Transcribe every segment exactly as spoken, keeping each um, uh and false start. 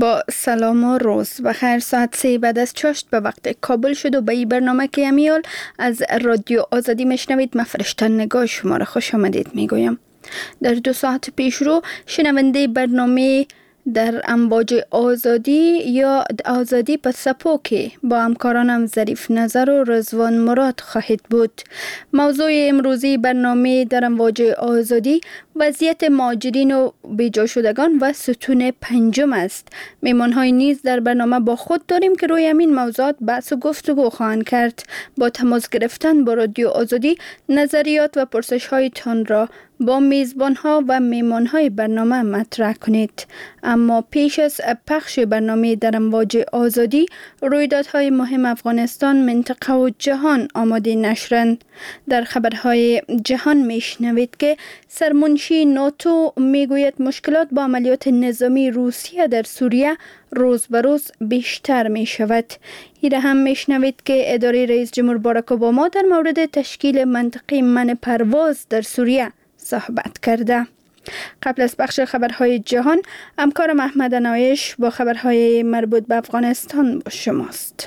با سلام و روز بخیر. ساعت سه بعد از چاشت به وقت کابل شد و به این برنامه که امیال از رادیو آزادی میشنوید. من فرشته نگاه شما را خوش آمدید میگویم. در دو ساعت پیش رو شنونده برنامه در امواج آزادی یا آزادی پس سپوکی با همکارانم ظریف نظر و رضوان مراد خواهید بود. موضوع امروزی برنامه در امواج آزادی وضعیت مهاجرین و بیجا شدگان و ستون پنجم است. میمان‌های نیز در برنامه با خود داریم که روی همین موضوعات بحث و گفتگو خواهند کرد. با تماس گرفتن با رادیو آزادی نظریات و پرسش‌هایتان را با میزبان‌ها و میمان‌های برنامه مطرح کنید. اما پیش از پخش برنامه در امواج آزادی، رویدادهای مهم افغانستان، منطقه و جهان آماده نشرند. در خبرهای جهان میشنوید که سرمنشی ناتو میگوید مشکلات با عملیات نظامی روسیه در سوریه روز به روز بیشتر می شود. این هم میشنوید که اداره رئیس جمهور باراک اوباما در مورد تشکیل منطقه منع پرواز در سوریه صحبت کرده. قبل از بخش خبرهای جهان، همکارم احمد نایش با خبرهای مربوط به افغانستان با شماست.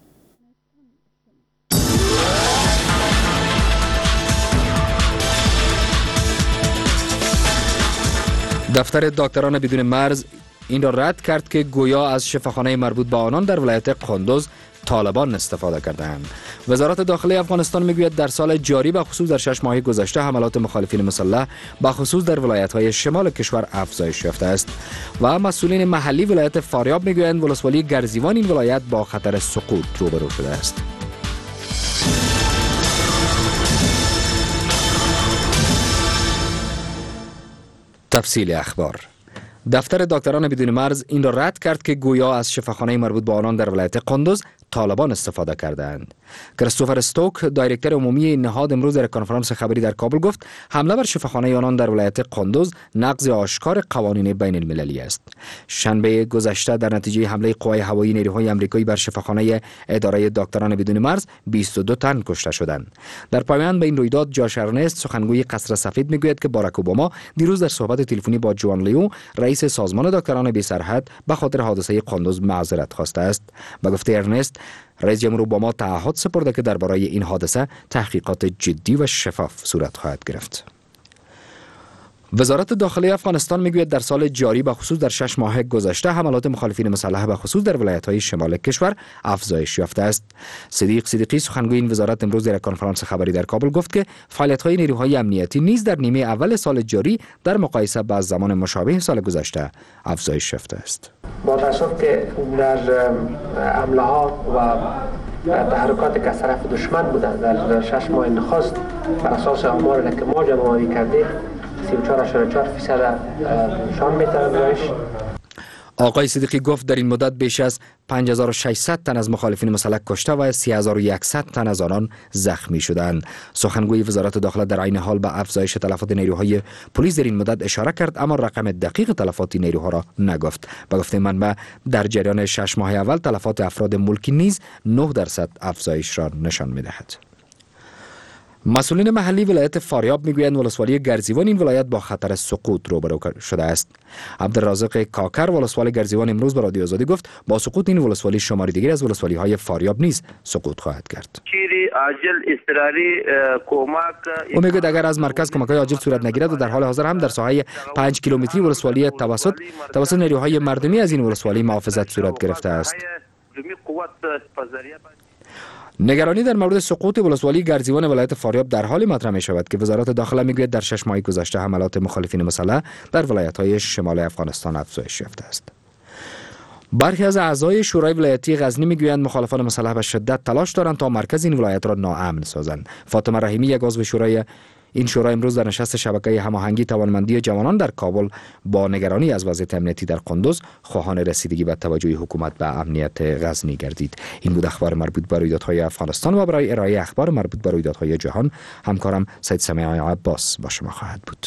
دفتر دکتران بدون مرز این را رد کرد که گویا از شفاخانه مربوط به آنان در ولایت قندوز طالبان استفاده کردند. وزارت داخلی افغانستان میگوید در سال جاری به خصوص در شش ماه گذشته حملات مخالفین مسلح به خصوص در ولایت‌های شمال کشور افزایش یافته است و مسئولین محلی ولایت فاریاب میگویند ولسوالی گرزیوان این ولایت با خطر سقوط روبرو شده است. تفصیل اخبار. دفتر دکتران بدون مرز این را رد کرد که گویا از شفاخانه مربوط به آنان در ولایت قندوز طالبان استفاده کردند. کریستوفر استوک، دایرکتور عمومی این نهاد، امروز در کنفرانس خبری در کابل گفت حمله بر شفاخانه آنان در ولایت قندوز نقض آشکار قوانین بین المللی است. شنبه گذشته در نتیجه حمله قوای هوایی نیروهای آمریکایی بر شفاخانه اداره دکتران بدون مرز بیست و دو تن کشته شدند. در پایان به این رویداد جاش ارنست، سخنگوی قصر سفید، میگوید که باراک اوباما دیروز در صحبت تلفنی با جوان لیو، رئیس سازمان دکتران بی سرحد، به خاطر حادثه قندوز معذرت خواسته است. به گفته ارنست، رئیس جمهور اوباما تعهد سپرده که درباره این حادثه تحقیقات جدی و شفاف صورت خواهد گرفت. وزارت داخلی افغانستان میگوید در سال جاری به خصوص در شش ماه گذشته حملات مخالفین مسلح به خصوص در ولایت‌های شمال کشور افزایش یافته است. صدیق صدیقی، سخنگوی این وزارت، امروز در کنفرانس خبری در کابل گفت که فعالیت‌های نیروهای امنیتی نیز در نیمه اول سال جاری در مقایسه با زمان مشابه سال گذشته افزایش یافته است. با تأسف که در حمله‌ها و تحرکات که از طرف دشمن بودند در شش ماه نخست بر اساس آماری که ما جمع‌آوری کردیم سی و چهار ممیز چهار درصد نشان می‌دهد افزایش. آقای صدیقی گفت در این مدت بیش از پنج هزار و ششصد تن از مخالفین مسلح کشته و سه هزار و صد تن از آنان زخمی شدند. سخنگوی وزارت داخله در عین حال به افزایش تلفات نیروهای پلیس در این مدت اشاره کرد، اما رقم دقیق تلفات نیروها را نگفت. به گفته منبع در جریان شش ماه اول تلفات افراد ملکی نیز نه درصد افزایش را نشان می‌دهد. مسئولین محلی ولایت فاریاب میگویند ولسوالی گرزیوان این ولایت با خطر سقوط روبرو شده است. عبدالرازق کاکر، ولسوال گرزیوان، امروز به رادیو آزادی گفت با سقوط این ولسوالی شماری دیگر از ولسوالی های فاریاب نیز سقوط خواهد کرد. او میگوید اگر از مرکز کمک‌های عاجل صورت نگیرد و در حال حاضر هم در ساحه پنج کیلومتری ولسوالی توسط توسط نیروهای مردمی از این ولسوالی محافظت صورت گرفته است. نگرانی در مورد سقوط ولسوالی گرزیوان ولایت فاریاب در حال مطرح می شود که وزارت داخله میگوید در شش ماه گذشته حملات مخالفین مسلح در ولایت‌های شمال افغانستان افزایش یافته است. برخی از اعضای شورای ولایتی غزنی میگویند مخالفان مسلح به شدت تلاش دارند تا مرکز این ولایت را ناامن سازند. فاطمه رحیمی، یک عضو شورای این شورای، امروز در نشست شبکه هماهنگی توانمندی جوانان در کابل با نگرانی از وضعیت امنیتی در قندوز خواهان رسیدگی و توجه حکومت به امنیت غزنی گردید. این بود اخبار مربوط به رویدادهای افغانستان و برای ارائه اخبار مربوط به رویدادهای جهان همکارم سید سمیع عباس با شما خواهد بود.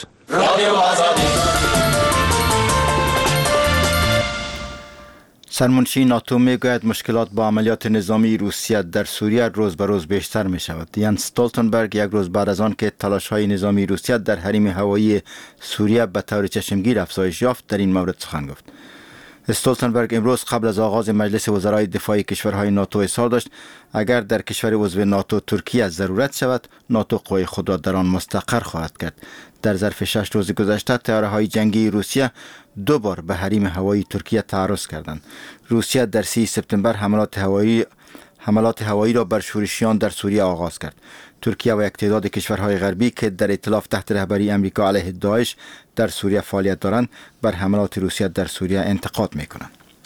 سرمنشی ناتو میگوید مشکلات با عملیات نظامی روسیه در سوریه روز به روز بیشتر می شود. یانس استولتنبرگ یک روز بعد از آن که تلاش های نظامی روسیه در حریم هوایی سوریه به طور چشمگیر افزایش یافت در این مورد سخن گفت. استولتنبرگ امروز قبل از آغاز مجلس وزرای دفاع کشورهای ناتو اظهار داشت اگر در کشور عضو ناتو ترکیه ضرورت شود ناتو قوای خود را در آن مستقر خواهد کرد. در ظرف شش روز گذشته طیاره‌های جنگی روسیه دو بار به حریم هوایی ترکیه تعرض کردند. روسیه در سی سپتامبر حملات هوایی حملات هوایی را بر شورشیان در سوریه آغاز کرد. ترکیه و یک تعداد کشورهای غربی که در ائتلاف تحت رهبری امریکا علیه داعش در سوریه فعالیت دارند بر حملات روسیه در سوریه انتقاد می‌کنند.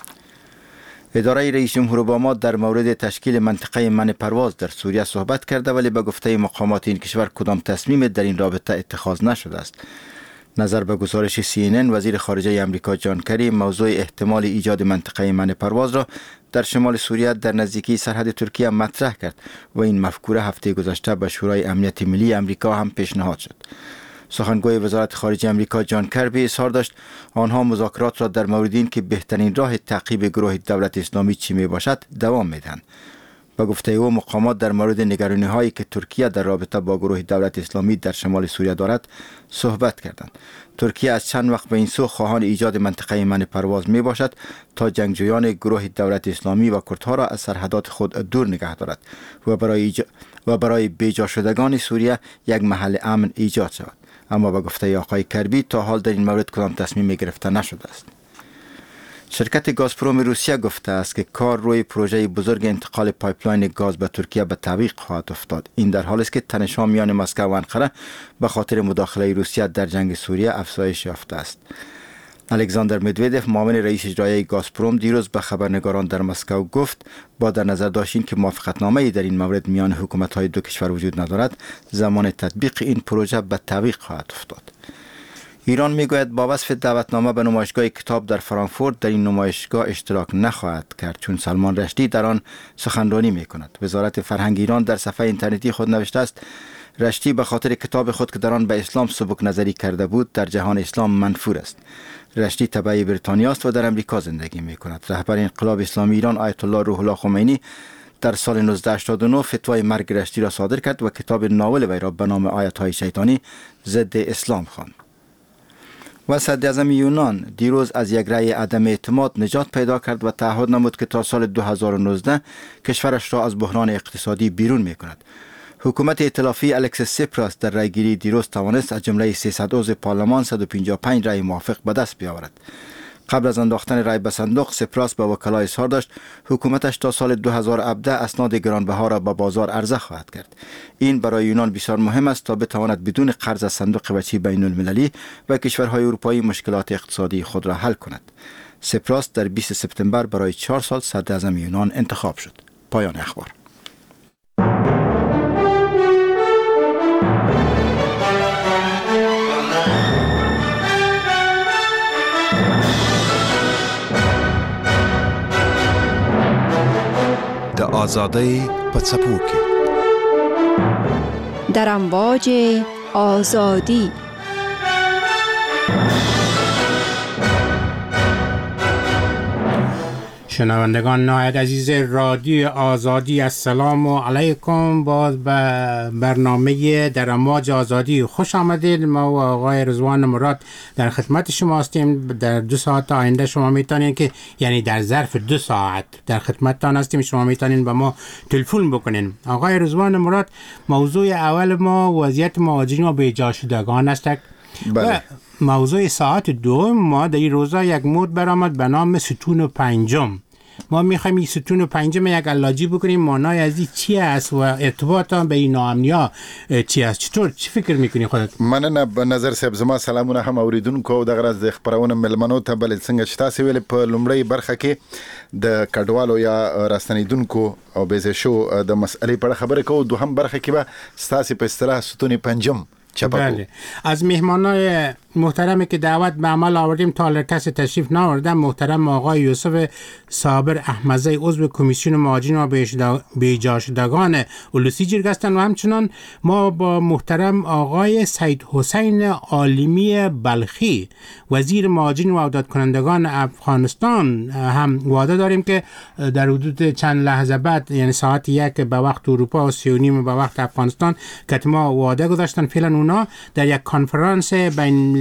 اداره رئیس جمهور اوباما در مورد تشکیل منطقه منع پرواز در سوریه صحبت کرده ولی به گفته مقامات این کشور کدام تصمیم در این رابطه اتخاذ نشده است. نظر به گزارش سی این ان وزیر خارجه امریکا جان کری موضوع احتمال ایجاد منطقه منع پرواز را در شمال سوریه در نزدیکی سرحد ترکیه مطرح کرد و این مفکوره هفته گذشته به شورای امنیت ملی امریکا هم پیشنهاد شد. سخنگوی وزارت خارجه امریکا جان کربی اظهار داشت آنها مذاکرات را در مورد این که بهترین راه تعقیب گروه دولت اسلامی چی می باشد دوام میدهند. با گفته او مقامات در مورد نگرانی هایی که ترکیه در رابطه با گروه دولت اسلامی در شمال سوریه دارد صحبت کردند. ترکیه از چند وقت به این سو خواهان ایجاد منطقه منع پرواز می باشد تا جنگجویان گروه دولت اسلامی و کردها را از سرحدات خود دور نگه دارد و برای ایج... و برای بیجا شدگان سوریه یک محل امن ایجاد شود. اما با گفته آقای کربی تا حال در این مورد کدام تصمیم گرفته نشده است. شرکت گازپروم روسیه گفته است که کار روی پروژه بزرگ انتقال پایپلاین گاز به ترکیه به تعویق خواهد افتاد. این در حالی است که تنش‌ها میان مسکو و انقره به خاطر مداخله روسیه در جنگ سوریه افزایش یافته است. الکساندر مدودف معاون رئیس اجرایی گازپروم دیروز به خبرنگاران در مسکو گفت با در نظر داشتن که موافقتنامه‌ای در این مورد میان حکومت‌های دو کشور وجود ندارد زمان تطبیق این پروژه به تعویق خواهد افتاد. ایران میگوید با وصف دعوتنامه به نمایشگاه کتاب در فرانکفورت در این نمایشگاه اشتراک نخواهد کرد چون سلمان رشدی در آن سخنرانی میکند. وزارت فرهنگ ایران در صفحه اینترنتی خود نوشته است رشدی به خاطر کتاب خود که در آن به اسلام سبک نظری کرده بود در جهان اسلام منفور است. رشدی تبع بریتانیا است و در امریکا زندگی میکند. رهبر انقلاب اسلامی ایران آیت الله روح الله خمینی در سال نوزده هشتاد و نه فتوای مرگ رشدی را صادر کرد و کتاب ناول وی را به نام آیات‌های شیطانی ضد اسلام خواند. و صدراعظم یونان دیروز از یک رأی عدم اعتماد نجات پیدا کرد و تعهد نمود که تا سال دو هزار و نوزده کشورش را از بحران اقتصادی بیرون می کند. حکومت ائتلافی الکسیس سیپراس در رأیگیری دیروز توانست از جمله سیصد عضو پارلمان صد و پنجاه و پنج رأی موافق به دست بیاورد. قبل از انداختن رأی به صندوق سیپراس به وکلا اظهار داشت حکومتش تا سال دو هزار و هفده اسناد گرانبها را به بازار عرضه خواهد کرد. این برای یونان بسیار مهم است تا بتواند بدون قرض از صندوق وجهی بین المللی و کشورهای اروپایی مشکلات اقتصادی خود را حل کند. سیپراس در بیست سپتامبر برای چهار سال صدر اعظم یونان انتخاب شد. پایان اخبار. د آزادی په څپو کې در امواج آزادی شنوندگان نهایت عزیز رادیو آزادی السلام علیکم. باز به برنامه در امواج آزادی خوش آمدید. ما و آقای رضوان مراد در خدمت شما هستیم. در دو ساعت آینده شما میتونید که یعنی در ظرف دو ساعت در خدمتتان هستیم. شما میتونید به ما تلفن بکنین. آقای رضوان مراد موضوع اول ما وضعیت مهاجرین و بیجا شدگان است. بله. موضوع ساعت دو ما در این روزا یک مود برآمد به نام ستون پنجم. ما میخوایم این ستون و پنجم یک علاجی بکنیم معنای از این چی است و ارتباط به این ناامنیا چی است. چطور چی فکر میکنی خودت؟ مننه به نظر صاحب زما سلامونه هم اوریدونکو او دغه راز د خبرونه ملمنو ته بل څنګه چې تاسو ویل په لومړی برخه کې د کډوالو یا راستنیدونکو او بیزه شو د مسئلې په خبره کوو. دوهم برخه کې به تاسو په اصطلاح ستون پنجم بله. از مهمانای محترمی که دعوت به عمل آوردیم تا کسی تشریف نآوردن محترم آقای یوسف صابر احمدی عضو کمیسیون مهاجرین و بیجا شدگان اولوسی جرگه هستند و همچنان ما با محترم آقای سید حسین عالمی بلخی وزیر مهاجرین و عودت کنندگان افغانستان هم وعده داریم که در حدود چند لحظه بعد یعنی ساعت یک به وقت اروپا و سی و نیم به وقت افغانستان که ما وعده گذاشتن فعلا اونا در یک کنفرانس بین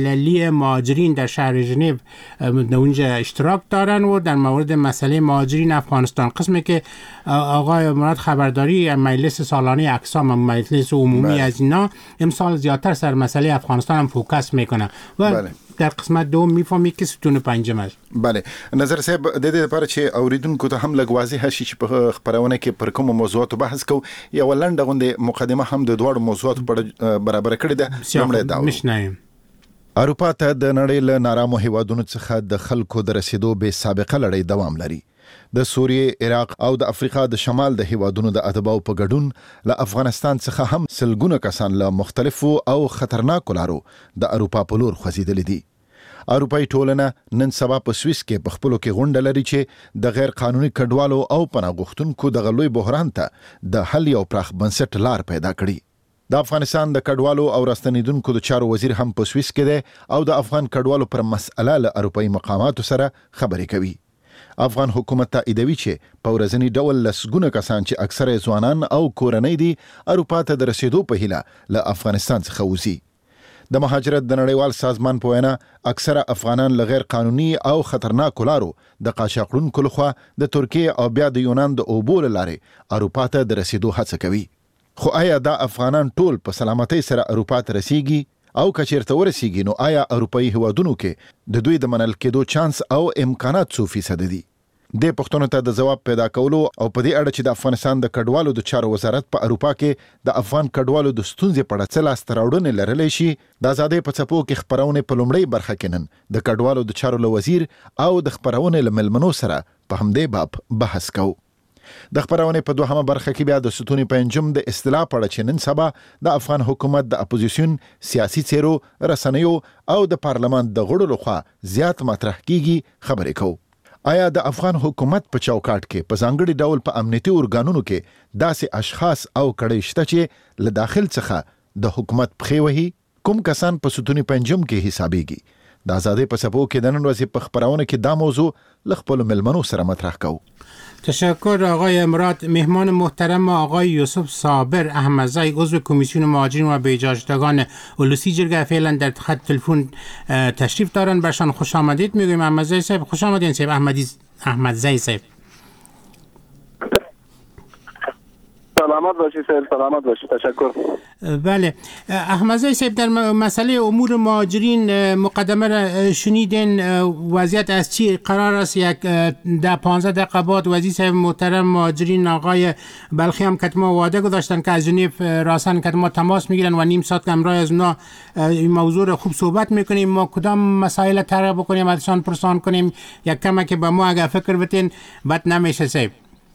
المللی مهاجرین در شهر ژنو اونجا اشتراک دارن و در مورد مسئله مهاجرین افغانستان قسمی که آقای مراد خبرداری مجلس سالانه اقسام مجلس عمومی بله. از اینا امسال زیادتر سر مسئله افغانستان هم فوکس میکنه و بله. در قسمت دوم میفهمی که ستون پنجم است. بله نظر صاحب د دې لپاره چې اوریدونکو ته هم لږ واضح شي چې په خبرونه کې پر کوم موضوعاتو بحث کو یا ولنډه غونډه مقدمه هم د دوړ موضوعاتو په برابر کړی ده لمړی دا مشنایم اروپا ته د نړۍ له نارامو هیوادونو څخه د خلکو د رسیدو به سابقه لړۍ دوام لري. د سوریې، عراق او د افریقا د شمال د هیوادونو د اتباعو په ګډون له افغانستان څخه هم سلګونه کسان له مختلفو او خطرناکو لارو د اروپا په لور خوځېدلي دي. اروپایي ټولنه نن سبا په سویس کې په خپلو کې غونډه لري چې د غیر قانوني کډوالو او پناه غوښتونکو د غلوی بحران ته د حل یو پراخ بنسټ لار پیدا کړي. د افغانستان د کډوالو او راستنیدونکو د چارو وزیر هم په سویس کې دی او د افغان کډوالو پر مسأله له اروپایي مقاماتو سره خبرې کوي. افغان حکومت تاییدوي چې په ورځني ډول لسګونه کسان چې اکثره ځوانان او کورنۍ دي اروپا ته د رسیدو په هیله له افغانستان څخه وځي. د مهاجرت د نړیوال سازمان په وینا اکثره افغانان له غیر قانوني او خطرناکو لارو د قاچاقونکو لخوا د ترکیه او بیا د یونان د اوبو له لارې اروپا ته د رسیدو هڅه کوي. خو آیا دا افغانان ټول په سلامتۍ سره اروپا ته رسیږي او که چیرته ورسیږي نو آیا اروپایي هیوادونو کې د دوی د منل کېدو چانس او امکانات څو فیصد دي؟ د پښتنو ته د جواب پیدا کولو او په دې اړه چې د افغانستان د کډوالو د چارو وزارت په اروپا کې د افغان کډوالو د ستونزې په اړه څه لاسته راوړنې لرلی شي د ازادۍ په څپو کې خپرونې په لومړۍ برخه کې نن د کډوالو د چارو له وزیر او د خپرونې له مېلمنو سره په همدې باب بحث کوو. د خبرونه په دوهمه برخه کې بیا د ستوني پنځم د اصطلاح په اړه چې نن سبا د افغان حکومت د اپوزیسیون سیاسي څیرو رسنیو او د پارلمان د غړو لخوا زیات مطرح کیږي خبرې کوو. آیا د افغان حکومت په چوکاټ کې په ځانګړي ډول په امنیتي ارګانونو کې داسې اشخاص او کړي شته چې له داخل څخه د حکومت پخې وهي؟ کوم کسان په ستوني پنځم کې حسابيږي؟ د ازادۍ په سبو کې د نن ورځې په خبرونه کې دا موضوع له خپلو ملمنو سره مطرح کوو. تشکر آقای مراد. مهمان محترم آقای یوسف صابر احمدزی عضو کمیسیون مهاجرین و بازگشتگان اولوسی جرگه فعلا در خط تلفن تشریف دارن. برشان خوش آمدید میگویم. احمدزی صاحب خوش آمدین. صاحب احمدی احمدزی صاحب سلامت باشید صاحب. سلامت باشید. تشکر. بله احمدزی صاحب در مسئله امور مهاجرین مقدمه را شنیدین. وضعیت از چی قرار است؟ یک ده پانزده دقیقه بعد وزیر صاحب محترم مهاجرین آقای بلخی هم که ما وعده گذاشتن که از ژنو راسن که ما تماس میگیرن و نیم ساعت امروز از اونا این موضوع رو خوب صحبت میکنیم. ما کدام مسائل طرح بکنیم ازشان پرسان کنیم یک کمک به ما اگه فکر بتین بد نمیشه صاحب.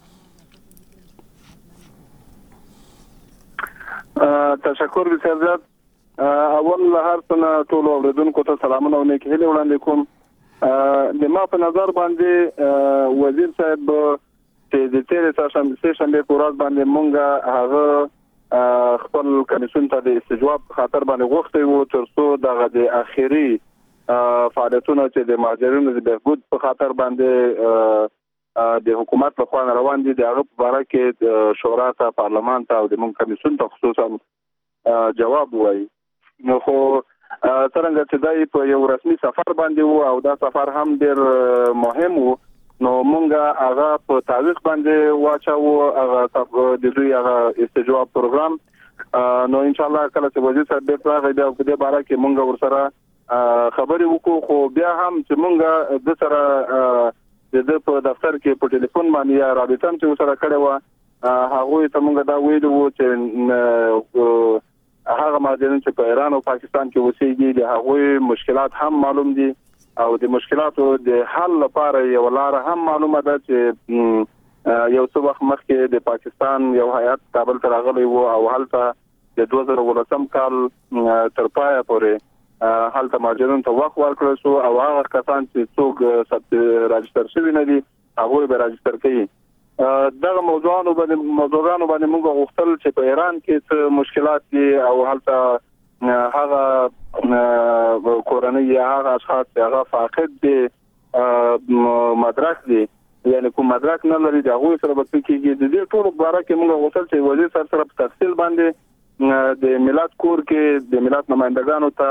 تشکر بسیار زیات. اول هر څه ټول اوریدونکو ته سلامونه او نیک هیلې وړاندې کوم. د ما په نظر باندې وزیر صاحب چې د تیرې سه شنبې په ورځ باندې مونږ هغه خپل کمیسیون ته د استجواب خاطر باندې غوښتي وو تر څو دغه د اخیری فعالیتونو چې د مهاجرینو د بهبود په خاطر باندې د حکومت په خوا روان دي د هغه په اړه کې شورا ته پارلمان ته او د مون کمیسیون ته خصوصا جواب وایي. نو خو څنګه چې دای په یو رسمي سفر باندې وو او دا سفر هم ډیر مهم وو نو مونږه هغه په تعویق باندې واچو هغه د دوی هغه استجواب پروګرام. نو ان شاء الله کله چې وزیر صاحب به راغی بیا په دې باره کې مونږ ورسره خبرې وکړو. خو بیا هم چې مونږ د سره د په دفتر کې په ټلیفون باندې یا رابطه هم چې سره کړې و هغه ته موږ دا ویلو چې هغه مهاجرین چې په ایران او پاکستان کې اوسېږي د هغوی مشکلات هم معلوم دي او د مشکلاتو د حل لپاره یو لار هم معلومه ده چې یو څو وخت مخکې د پاکستان یو هیئت کابل ته راغلی و او هلته د دوه زره ولسم کال تر پایه پورې حالت مهاجرین ته وخت ورکړل شو او هغه کسان چې څوک ثبت راجستر شوي نه دي هغه به راجستر کړي. دغه موضوعانو باندې موضوعانو باندې موږ غوښتل چې په ایران کې څه مشکلات دي او هلته هغه کورنۍ یا هغه اشخاص چې هغه فاقد دي مدرک دي یعنی کوم مدرک نه لري د هغوی سره به څه کېږي. د دې ټولو په اړه کې موږ غوښتل چې وزیر صاحب سره په تفصیل باندې د ملت کور کې د ملت نمائندګانو ته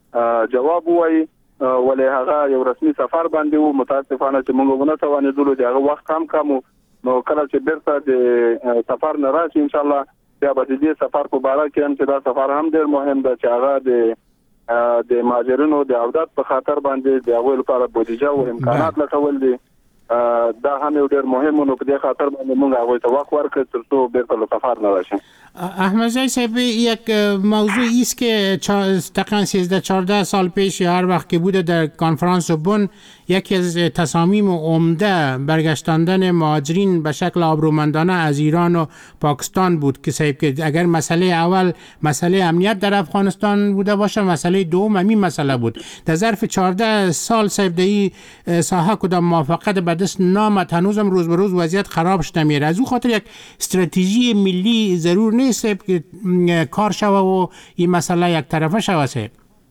جواب وایي ولې هغه یو رسمي سفر باندې وو. متاسفانه چې موږ ونه توانېدلو د هغه وخت کم کمو، نو کله چې بیرته د سفر نه راشي ان شاء الله بیا به د دې سفر په اړه کې هم چې دا سفر هم ډېر مهم دی چې هغه د د مهاجرینو د عودت په خاطر باندې د هغوی لپاره بودیجه او امکانات لټول دي. دا هم یو ډېر مهم نو په دې خاطر باندې موږ هغوی ته وخت ورکړ تر څو بیرته له سفر نه راشي. احمدزی صاحب، یک موضوعی است که تقریبا سیزده چهارده سال پیش یا هر وقت که بوده در کنفرانس بن یکی از تصامیم عمده برگشتاندن مهاجرین به شکل آبرومندانه از ایران و پاکستان بود که صاحب که اگر مسئله اول مسئله امنیت در افغانستان بوده باشه، مسئله دوم همین مسئله بود. در ظرف چهارده سال صاحب در این ساحه کدام موافقت به دست نامد، هنوزم روز به روز وضعیت خراب شده میره. از او خاطر یک استراتژی ملی ضرور نیست که کار شوه و این مسئله یک طرفه شوه صاحب؟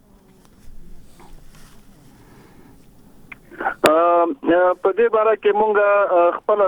په دې باره کې مونږ خپل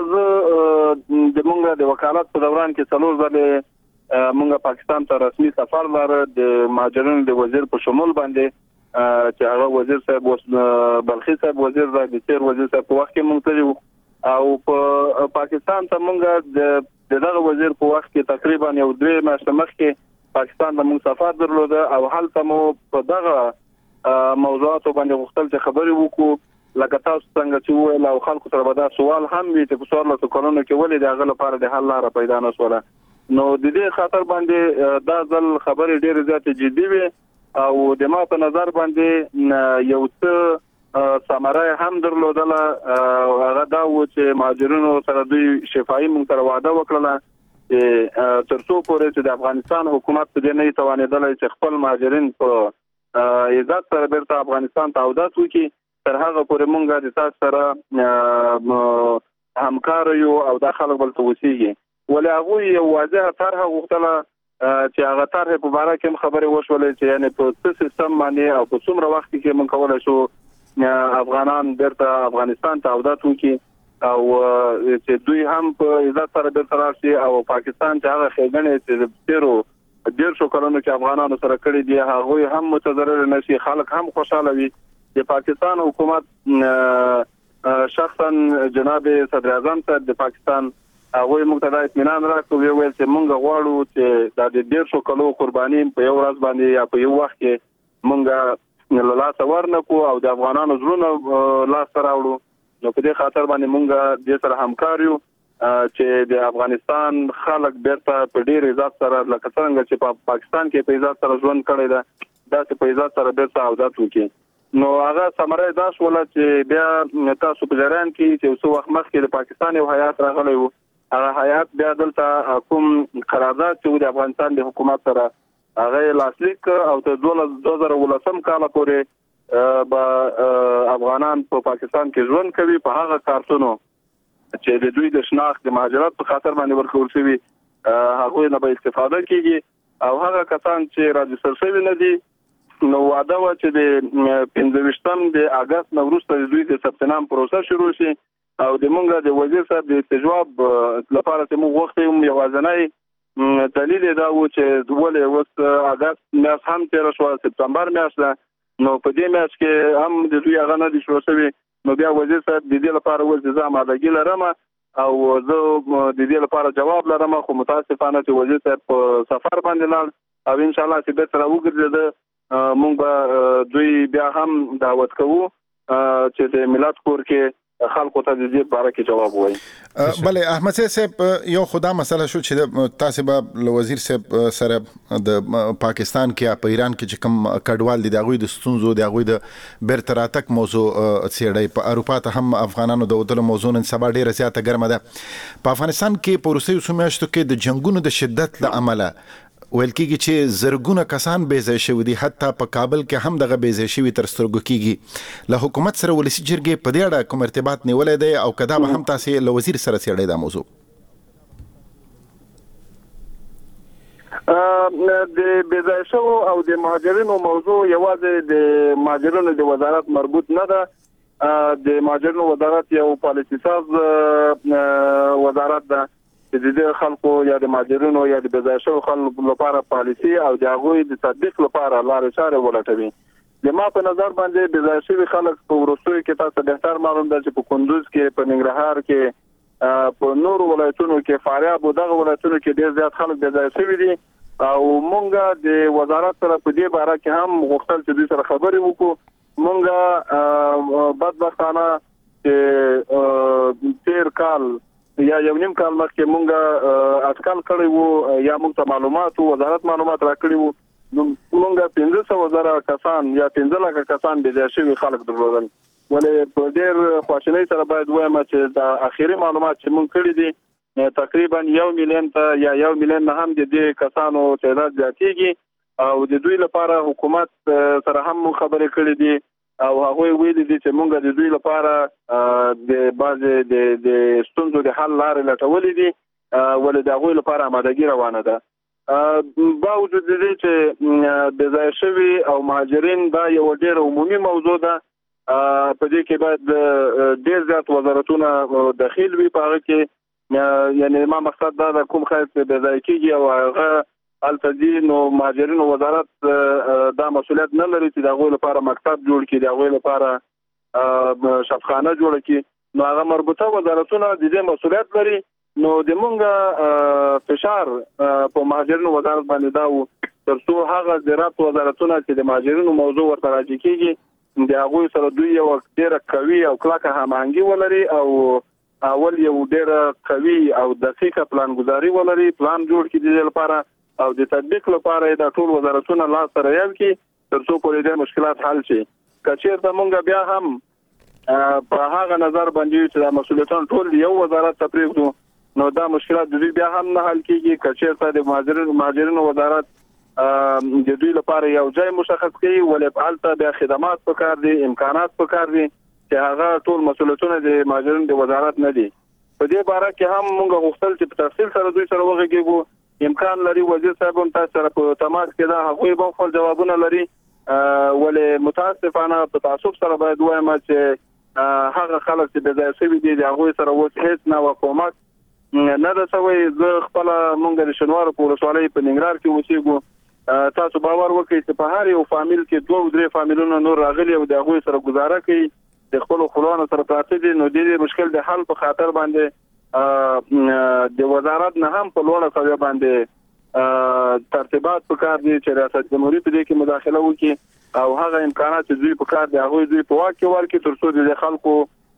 ز د مونږ د وکالت په دوران کې څلور ځله مونږ پاکستان ته رسمي سفر لاره د مهاجرینو د وزیر په شمول باندې چې هغه وزیر صاحب بلخي صاحب وزیر د بشیر وزیر صاحب په وخت کې مونږ ته او په پاکستان ته مونږ د دغه وزیر په وخت کې تقریبا یو دوه میاشتې مخکې پاکستان ته مونږ سفر درلود او هلته مو په دغه موضوعاتو باندې غوښتل چې خبرې وکړو. لکه تاسو څنګه چې وویل او خلکو سره به دا سوال هم وي چې په څوارلسو کلونو کې ولې د هغه لپاره د حل لاره پیدا نه شوله. نو د دې خاطر باندې دا ځل خبرې ډېرې زیاتې جدي وي او د ما په نظر باندې یو څه ثمره هم درلودله. هغه دا و چې مهاجرینو سره دوی شفاهي موږ سره وعده وکړله چې تر څو پورې چې د افغانستان حکومت په دې نه توانېدلی چې خپل مهاجرین په عزت سره بیرته افغانستان ته عودت وکړي، تر هغه پورې مونږ د تاسو سره همکار یو او د خلک بل څه وسیږي. ولې هغه یو واضح طرح غوښتله چې هغه طرح په اړه کوم خبرې وشولې چې یعنی په څه سیستم باندې او په څومره وخت کې مونږ کولای شو افغانان بیرته افغانستان ته عودت وکړي او چې دوی هم په عزت سره بیرته راشي او پاکستان چې هغه خېګنې چې تیرو ډېر شو کلونو کې افغانانو سره کړي دي هغه هم متضرر نشي، خلک هم خوشاله وي. د پاکستان حکومت شخصا جناب صدر اعظم صاحب د پاکستان هغه موږ ته د اطمینان راکړو، ویل چې موږ غواړو چې د ډېر شو کلو قرباني په یو ورځ باندې یا په یو وخت کې موږ له لاسه ورنکو او د افغانانو زړونه لاس راوړو. نو په دې خاطر باندې موږ د سره همکار یو چې د افغانستان خلک بیرته په ډېر عزت سره لکه څنګه چې په پاکستان کې په عزت سره ژوند کړی ده داسې په عزت سره بیرته عودت وکړي. نو هغه ثمره دا شوله چې بیا تاسو په جریان کې چې څو وخت مخکې د پاکستان یو هیات راغلی و، هغه هیات بیا دلته کوم قرارداد چې د افغانستان د حکومت سره هغه لاسلیک او تر دوه زره ولسم کال پورې به افغانان په پاکستان کې ژوند کوي په هغه کارتونو چې د دوی د شناخت د مهاجرت په خاطر باندې ورکول شوی هغه نه به استفاده کیږي او هغه کسان چې راجستر شوی نه دي نو واده و چې د پنځه ویشتم د اگست نه وروسته د دوی د ثبت نام پروسه شروع شي او د مونږ د وزیر صاحب د استجواب لپاره چې موږ وخت یې یوازنی دلیل دا و چې ولې وس اگست میاشت هم تیر شو سپتمبر میاشت نو په دې میاشت کې هم د دوی هغه نه دي شروع شوی. نو بیا وزیر صاحب د دې لپاره ول چې زه آمادګي لرم او زه د دې لپاره جواب لرم، خو متاسفانه چې وزیر صاحب په سفر باندې لاړ او ان شاء الله چې به تر وګرځي مونږ به دوی بیا هم دعوت کوو چې د ملت کور کې خلکو ته د دې باره کې جواب وایي. بله احمد صاحب یو خدا مسله شو چې تاسو به له وزیر صاحب سره د پاکستان کې په ایران کې چې کوم کډوال دي د هغوی د ستونزو د هغوی د بیرته راتګ موضوع څېړئ. په اروپا ته هم افغانانو د وتلو موضوع نن سبا ډېره زیاته ګرمه ده. په افغانستان کې په وروستیو څو میاشتو کې د جنګونو د شدت له امله ویل کېږي چې زرګونه کسان بې ځای شوي دي، حتی په کابل کې هم دغه بې ځای شوي تر سترګو کېږي. له حکومت سره ولسي جرګې په دې اړه کوم ارتباط نیولی دی او که دا به هم تاسې له وزیر سره څېړئ دا موضوع؟ د بې ځای شوو او د مهاجرینو موضوع یوازې د مهاجرینو د وزارت مربوط نه ده. د مهاجرینو وزارت یو پالیسي ساز وزارت ده چې د دې خلکو یا د مهاجرینو یا د بې ځای شوو خلکو لپاره پالیسي او د هغوی د تطبیق لپاره لارې چارې ولټوي. د ما په نظر باندې د ځای شوي خلک په وروستیو کې تاسو بهتر معلوم ده چې په کندوز کې په ننګرهار کې په نورو ولایتونو کې فاریاب او دغه ولایتونو کې ډېر زیات خلک د ځای شوي دي او مونږ د وزارت سره په دې باره کې هم غوښتل چې دوی سره خبرې وکړو. مونږ بدبختانه چې تیر کال یا یو نیم کال مخکې مونږ اټکل کړی وو یا مونږ ته معلومات وزارت معلومات راکړي وو نو مونږ پنځه سوه زره کسان یا پنځه لکه کسان بې ځای شوي خلک درلودل. ولې په ډېر خواشینۍ سره باید ووایم چې د اخري معلومات چې مونږ کړي دي تقریبا یو میلیون ته یا یو میلیون نه هم د دې کسانو تعداد زیاتېږي او د دوی لپاره حکومت سره هم خبرې کړې دي او هغه ویلي دي چې مونږ د دوی لپاره د بعضې د ستونزو د حل لارې لټولې دي ولې د هغوی لپاره آمادګي روانه ده. با وجود دې چې د ځای شوي او مهاجرین دا یو ډېر عمومي موضوع ده په دې کې باید ډېر زیات وزارتونه دخیل وي په هغه کې یعنی ما مقصد دا د کوم خلک بې ځای کېږي او هغه هلته ځي نو مهاجرینو وزارت دا مسؤلیت نه لري چې د هغوی لپاره مکتب جوړ کړي د هغوی لپاره شفخانه جوړه کړي نو هغه مربوطه وزارتونه د دې مسؤلیت لري. نو د مونږ فشار په مهاجرینو وزارت باندې دا و تر څو هغه د رابط وزارتونه چې د مهاجرینو موضوع ورته راجع کېږي د هغوی سره دوی یو ډېره قوي او کلکه هماهنګي ولري او اول یو ډېره قوي او دقیقه پلانګذاري ولري پلان جوړ کړي د دې لپاره او د تطبیق لپاره د ټول وزارتونو لاس سره یو کې تر څو پورې د مشکلات حل شي. که چېرته مونږ بیا هم په هغه نظر باندې چې د مسؤلیتونو ټول یو وزارت ته پرېږدو نو دا مشکلات د دوی بیا هم نه حل کېږي. که چېرته د مهاجرینو مهاجرینو وزارت د دوی لپاره یو ځای مشخص کړي ولې هلته بیا خدمات پکار دي امکانات پکار دي چې هغه ټول مسؤلیتونه د مهاجرینو د وزارت نه دي. په دې باره کې هم مونږ غوښتل چې په تفصیل سره دوی سره وغږېږو. امکان لري وزیر صاحب هم تاسو سره په تماس کې دا هغوی به خپل جوابونه لري ولې متاسفانه په تعصب سره باید ووایم چې هغه خلک چې بې ځای شوي دي د هغوی سره اوس هېڅ نوع کومک نه ده شوی. زه خپله مونږ د شنوارو په ولسوالۍ په ننګرهار کې اوسېږو. تاسو باور وکړئ چې په هر یو فامیل کې دوه درې فامیلونه نور راغلي او د هغوی سره ګزاره کوي د خپلو خپلوانو سره پراته دي. نو د دې مشکل د حل په خاطر باندې د وزارت نه هم په لوړه سویه باندې ترتیبات پکار دي چې ریاست جمهوریت په دې کې مداخله وکړي او هغه امکانات چې دوی پکار دي هغوی دوی په واک کې ورکړي تر څو د خلکو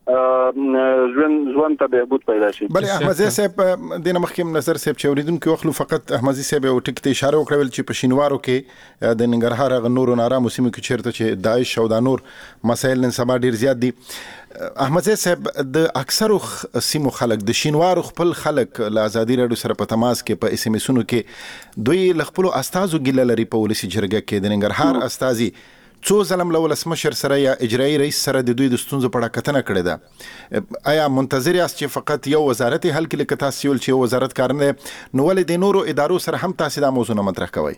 ژوند ژوند ته بهبود پیدا شي. بلې احمدزی صاحب د مخکې نظر صاحب چې اوریدونکو وخلو فقط احمدزی صاحب یو ټکی ته اشاره وکړل چې په شینوارو کې د ننګرهار هغه نورو نارامو سیمو کې چیرته چې داعش او د نور مسایل نن سبا ډیر زیات دي. احمدزی صاحب د اکثرو سیمو خلک د شینوارو خپل خلک له ازادي راډیو سره په تماس کې په اس ام اسونو کې دوی له خپل استادو ګیله لري په ولسی جرګه کې د ننګرهار استازي څو ځلم له ولسمشر سره یا اجرایي رئیس سره د دوی د ستونزو په اړه کتنه کړې ده. آیا منتظر یاست چې فقط یو وزارت حل کړي که تاسو یول چې یو وزارت کار نه نو ولې د نورو ادارو سره هم تاسو دا موضوع نه مطرح کوئ؟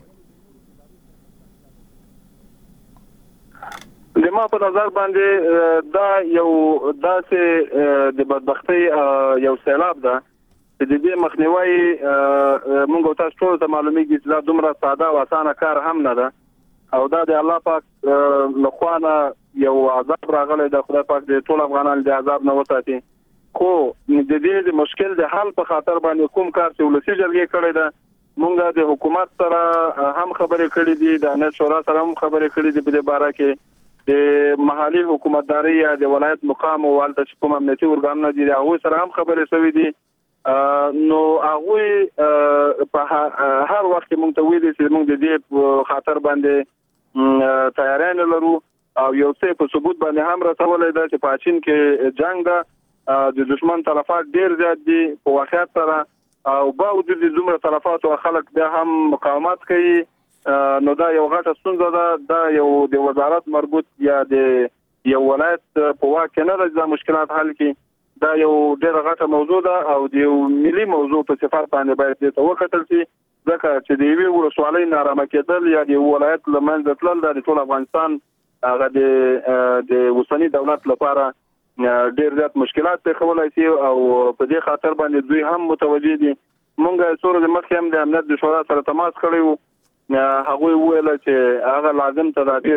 د ما په نظر باندې دا یو داسې د بدبختۍ یو سیلاب ده چې د دې مخنیوی موږ تاسو ټول ته معلومیږي چې دا دومره ساده او اسانه کار هم نه ده او دا د الله پاک لخوانه یو عذاب راغلی د خدای پاک د ټول افغانان د عذاب نه وساتي. خو د دې د مشکل د حل په خاطر باندې کوم کار چې ولسی جرګې کړی ده مونږ د حکومت سره هم خبرې کړې دي د امنیت شورا سره هم خبرې کړې دي په دې باره کې د محلي حکومتداري یا د ولایت مقام او والته چې کوم امنیتي ارګانونه دي هغوی سره هم خبرې شوې دي. نو هغوی په هر وخت کې مونږ ته ویلي چې مونږ د دې خاطر باندې تیاری نه لرو او یو څه په ثبوت باندې هم رسولای دا چې په چین کې جنگ ده د دشمن طرفات ډیر زیات دي په واقعیت سره او باوجود د دومره طرفات او خلک بیا هم مقاومت کوي نو دا یو غټه ستونزه ده. دا یو د وزارت مربوط یا د یو ولایت په واک نه راځي مشکلات حل کی دا یو ډیره غټه موضوع ده او د یو ملي موضوع په صفات باندې باید ته وکتل شي ځکه چې د یوې ولسوالۍ نارامه کېدل یا د ولایت له منځه تلل د ټول افغانستان هغه د د اوسني دولت لپاره ډیر زیات مشکلات پېښولی شي او په دې خاطر باندې دوی هم متوجه دي. مونږ څوره د مخکې هم د امنیت د شورا سره تماس کړی وو هغوی وویل چې هغه لازم تدابیر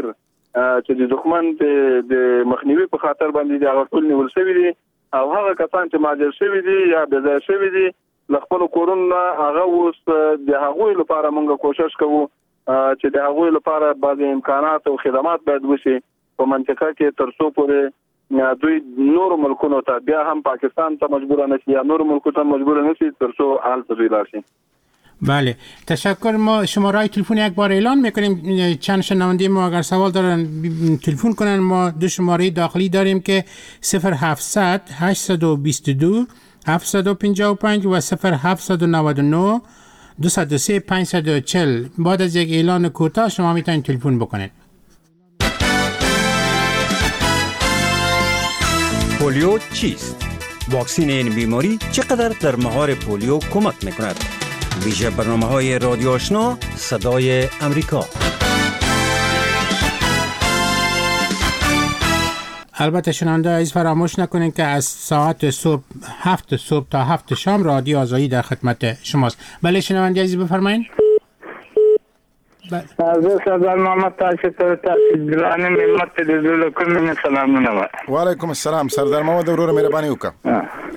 چې د دښمن د مخنیوي په خاطر باندې د هغه ټول نیول شوی دي او هغه کسان چې ماجر شوی دي یا د ځای شوی دي خپل کورونه هغه اوس د هغوی لپاره موږ کوشش کوو چې د هغوی لپاره بعض امکانات او خدمات باید وشي په منطقه کې تر څو پورې دوی نور ملکونو ته بیا هم پاکستان ته مجبور نشي یا نور ملکونو ته مجبور نشي تر څو حال ته راشي. بله تشکر. ما شماره تلفن یک بار اعلان میکنیم، چند شنونده ما اگر سوال دارن تلفن کنن. ما دو شماره داخلی داریم که صفر هفتصد هشتصد و بیست و دو هفتصد و پنجاه و پنج و صفر هفتصد و نود و نه دویست و سه پانصد و چهل. بعد از یک اعلان کوتاه شما میتونید تلفن بکنید. پولیو چیست؟ واکسین این بیماری چقدر در مهار پولیو کمک میکند؟ ویژه برنامه های رادیو آشنا صدای امریکا. البته شنونده عزیز فراموش نکنید که از ساعت صبح هفت صبح تا هفت شام رادیو آزادی در خدمت شماست. بله شنونده عزیز بفرمایید. زه سردار محمد تاسو ته تاسو ملت د زړه کوم سلامونه. وعلیکم السلام سردار محمد ورور مهرباني وکړه.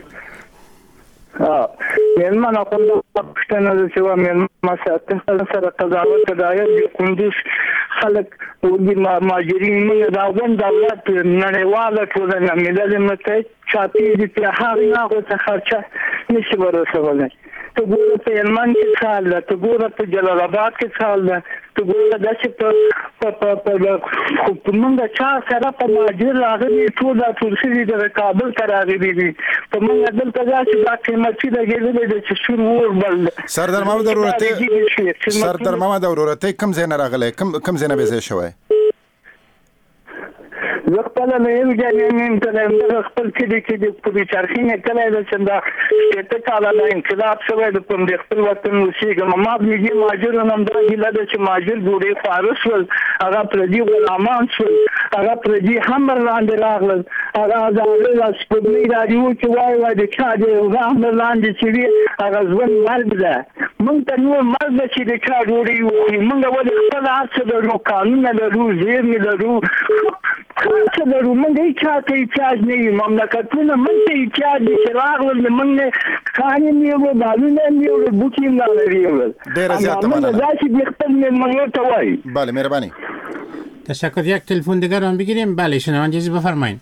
اه مېلمانه کوم د پښتنو د سیوا مېلمانه سره سره قضاوت کوي کندوز خلک د ماجرین موږ دا وند دولت نړیواله ټولنه ملل متحد چاپی دي په هغه نه څه خرچه نشي ورسولای. ته ګوره په یمن کې څال ده، ته ګوره په جلال آباد کې څال ده، ته ګوره داسې په په په موږ چا سره په ماجر راغلي ټول ټول شي د کابل ته راغلي دي په موږ دلته چې دا قیمتي لګېدلې د چې شور ور بل. سردار محمد ورورته سردار محمد ورورته کوم ځای نه راغلی کوم کوم ځای نه به ځای شوی؟ زه خپل نه یم جنین ته خپل کې دي چې په چرخینه کله د چندا شته کاله د انقلاب شوی د کوم د خپل وطن وشيګم ما بيجي ماجر نن دا ګیله د چې ماجر ګوري فارس ول هغه پردي غلامان شول هغه پردي همر لاندې راغل هغه ځاله سپوږمۍ راځي چې وای وای د چا دی همر لاندې چې وی هغه ځون مرګ ده مونږ ته نو مرګ چې د چا ګوري مونږ ولې خپل هڅه د قانون لرو زیر نه لرو څه درو موږ هیڅ ته احتیاج نه یو مملکتونه موږ ته احتیاج دي چې راغلل موږ نه قانون یو دالونه یو بوکیم نه لري. ډیر زیات مننه. دا چې خپل موږ ته وایي. بله مهرباني. تشکر. یک تلفن دیگر هم بگیریم. بله شنونده عزیز بفرمایید.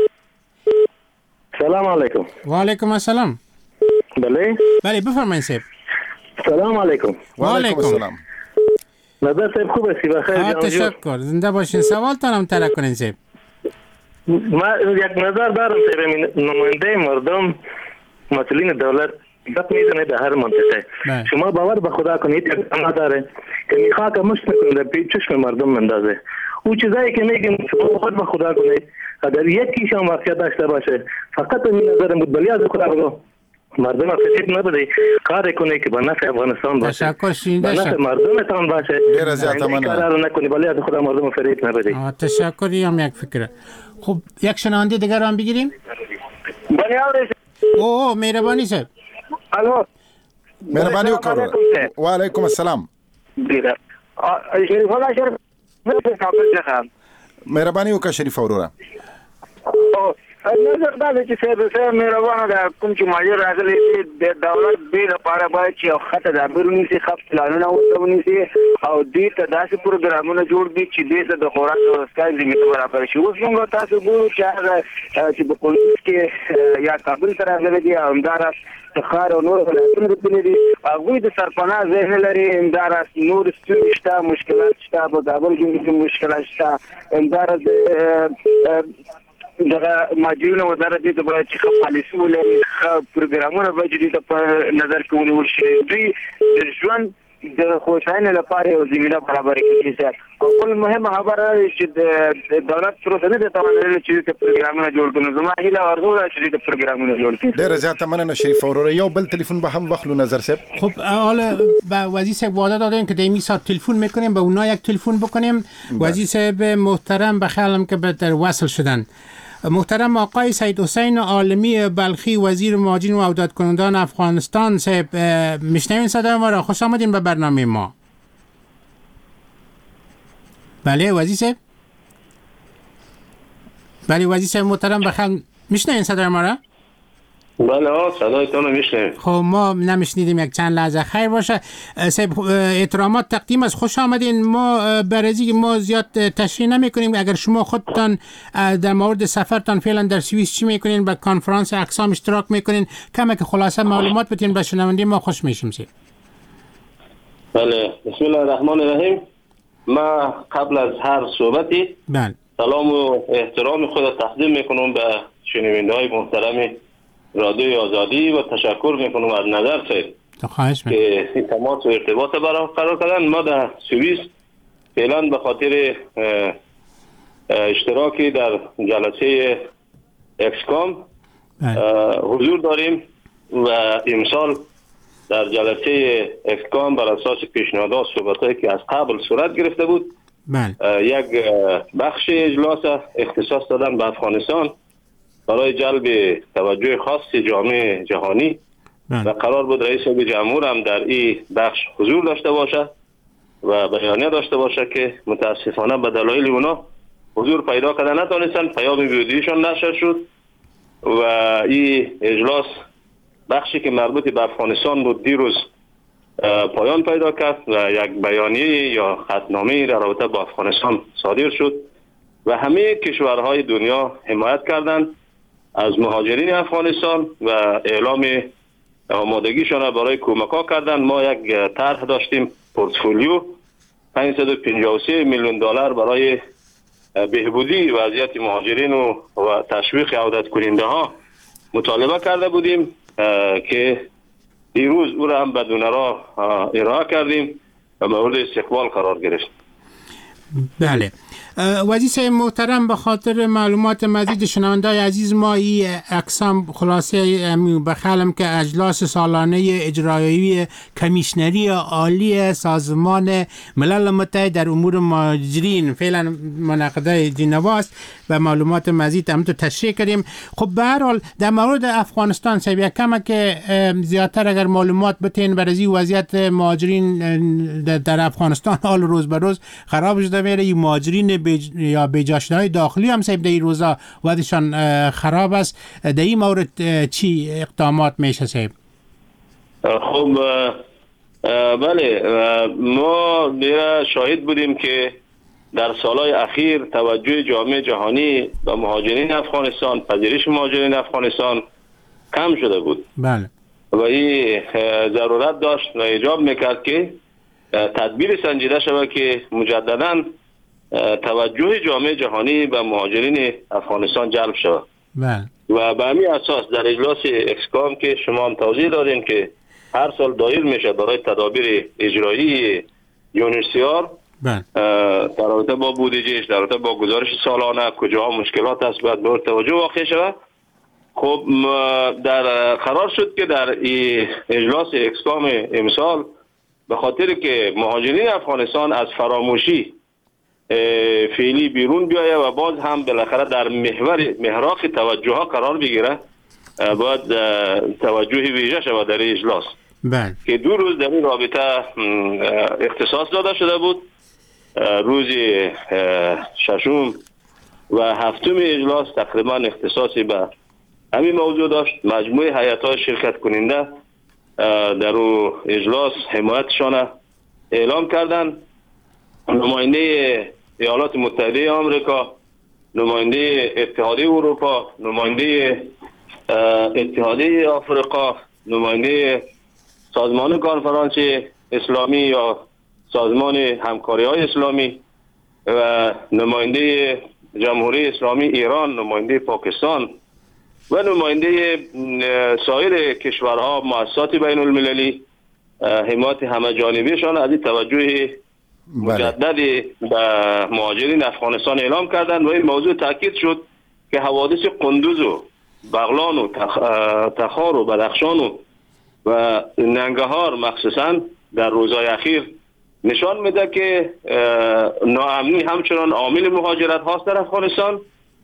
سلام علیکم. و علیکم السلام. بله بله بفرمایید صاحب. سلام علیکم. و علیکم السلام. نظر صاحب خوب هستی بخیر. تشکر. زنده باشین. سوال تانم طرح کنین صاحب. ما یک نظر دارم صاحب نماینده مردم مسئولین دولت دق میزنه در هر منطقه. شما باور به خدا کنید یک اما داره که میخواه که مشت نکنه در پیش چشم مردم مندازه. او چیزایی که میگیم شما باور به خدا کنید اگر یکی شما واقعیت داشته باشه فقط این نظر مدبلی از خدا بگو مردم افسید نبوده کار کنه که به نفع افغانستان باشه. تشکر شینده به نفع مردمتان باشه. دیر زیاد مننه. کار نکنی ولی از خدا مردم افسید نبوده. تشکر. هم یک فکره. خب یک شنونده دیگر هم بگیریم. بنیاد اوه مهربانی صاحب. الو مهربانی وکړه. و علیکم السلام. شریف الله شریف کابل څخه. مهربانی وکړه شریف وروره. نظر دا چې څه څه مهربانه ده کوم چې ماجر راغلي د دولت به لپاره باید چې خطه د بیرونی سي خپل پلانونه وټونی سي او دې ته داسې پروګرامونه جوړ دي چې دې د خوراک او اسکای زمينه برابر شي. اوس موږ تاسو ګورو چې هغه چې په کندوز کې یا کابل ته راغلي دي او همدارس تخار او نور ولایتونه د دي هغه د سرپناه ذهن لري همدارس نور ستونزې مشکلات شته په کابل کې مشکلات شته همدارس دغه ماجرونه وزارت دې ته چې خپل پالیسي ولري پروګرامونه به دې په نظر کې ونیول شي دوی د ژوند د خوشاینه لپاره یو زمينه برابر کړي. خپل مهمه خبره چې د دولت پروسه نه د توانایي چې د پروګرامونه جوړ کړي زما هیله ورغله چې د پروګرامونه جوړ کړي. ډیر زیات مننه شریف وروره. یو بل تلفن به هم بخلو نظر صاحب. خب حالا با وزیر صاحب وعده دادیم که دیمی ساعت تلفن میکنیم به اونا یک تلفن بکنیم. وزیر صاحب محترم بخیالم که به وصل شدن. محترم آقای سید حسین عالمی بلخی وزیر مهاجرین و عودت کنندگان افغانستان صاحب میشنوین صدای ما را؟ خوش آمدین به برنامه ما. بله وزیر صاحب. بله وزیر محترم بخیر میشنین صدای ما را؟ بله ها صدایتون رو میشنیم. خب ما نمیشنیدیم، یک چند لحظه خیر باشه. صاحب احترامات تقدیم از خوش آمدین. ما برای ما زیاد تشریح نمی کنیم، اگر شما خودتان در مورد سفرتان فعلا در سوئیس چی میکنین، به کنفرانس اقسام اشتراک میکنین، کمی که خلاصه معلومات بتین به شنونده ما خوش میشیم. سید بله بسم الله الرحمن الرحیم. ما قبل از هر صحبتی بله سلام و احترام خود تقدیم میکنم به شنونده های محترم رادیوی آزادی و تشکر میکنم از نظر سید خواهش میکنم که این تماس و ارتباط برقرار کردن. ما در سوئیس فعلا به خاطر اشتراکی در جلسه اکسکام حضور داریم و امسال در جلسه اکسکام بر اساس پیشنهادات صحبتایی که از قبل صورت گرفته بود بله. یک بخش اجلاس اختصاص دادن به افغانستان برای جلب توجه خاص جامعه جهانی بله. و قرار بود رئیس جمهور هم در این بخش حضور داشته باشه و بیانیه داشته باشه که متاسفانه به دلایل اونا حضور پیدا کردن نتونستن، پیام ویدیویشون نشر شد و این اجلاس بخشی که مربوط به افغانستان بود دیروز پایان پیدا کرد و یک بیانیه یا خطنامه در رابطه با افغانستان صادر شد و همه کشورهای دنیا حمایت کردند از مهاجرین افغانستان و اعلام آمادگیشان برای کمک ها کردند. ما یک طرح داشتیم پورتفولیو پانصد و پنجاه و سه میلیون دلار برای بهبودی وضعیت مهاجرین و, و تشویق عودت کننده ها مطالبه کرده بودیم که دیروز او را هم به دونرها ارائه کردیم و مورد استقبال قرار گرفت. بله وزیر محترم، به خاطر معلومات مزید شنوندای عزیز ما این اقسام خلاصه بخلم که اجلاس سالانه اجرایی کمیشنری عالی سازمان ملل متحد در امور مهاجرین فعلا منعقده جنواست و معلومات مزید هم تو تشریح کردیم. خب به هر حال در مورد افغانستان سیب یک کمه که زیادتر اگر معلومات بتین برای وضعیت مهاجرین در افغانستان حال روز به روز خراب شده میره. این مهاجرین یا بیجاشتهای داخلی هم سیب در این روزا وضعشان خراب است. در این مورد چی اقدامات میشه سیب؟ خب بله ما شاهد بودیم که در سالهای اخیر توجه جامعه جهانی به مهاجرین افغانستان، پذیرش مهاجرین افغانستان کم شده بود. بله. و این ضرورت داشت و ایجاب میکرد که تدبیر سنجیده شود که مجددا توجه جامعه جهانی به مهاجرین افغانستان جلب شود. بله. و به همین اساس در اجلاس اکسکام که شما هم توضیح دادین که هر سال دایر میشه برای تدابیر اجرایی یونیسیار بله. در رابطه با بودجهش، در رابطه با گزارش سالانه کجاها مشکلات هست باید به توجه واقع شود. خب در قرار شد که در اجلاس اکسکام امسال به خاطر که مهاجرین افغانستان از فراموشی فعلی بیرون بیایه و باز هم بالاخره در محور محراق توجه ها قرار بگیره، باید توجه ویژه شود در اجلاس. بله. که دو روز در این رابطه اختصاص داده شده بود. روز ششم و هفتم اجلاس تقریبا اختصاصی به همین موضوع داشت. مجموعه هیئت‌های شرکت کننده در او اجلاس حمایتشان اعلام کردند. نماینده ایالات متحده آمریکا، نماینده اتحادیه اروپا، نماینده اتحادیه آفریقا، نماینده سازمان کنفرانس اسلامی یا سازمان همکاری های اسلامی و نماینده جمهوری اسلامی ایران، نماینده پاکستان و نماینده سایر کشورها، مؤسسات بین المللی حمایت همه جانبیشان از این توجه مجددی به مهاجرین افغانستان اعلام کردند و این موضوع تاکید شد که حوادث قندوز و بغلان و تخار و بدخشان و و ننگهار مخصوصا در روزهای اخیر نشان میده که ناامنی همچنان عامل مهاجرت هاست در افغانستان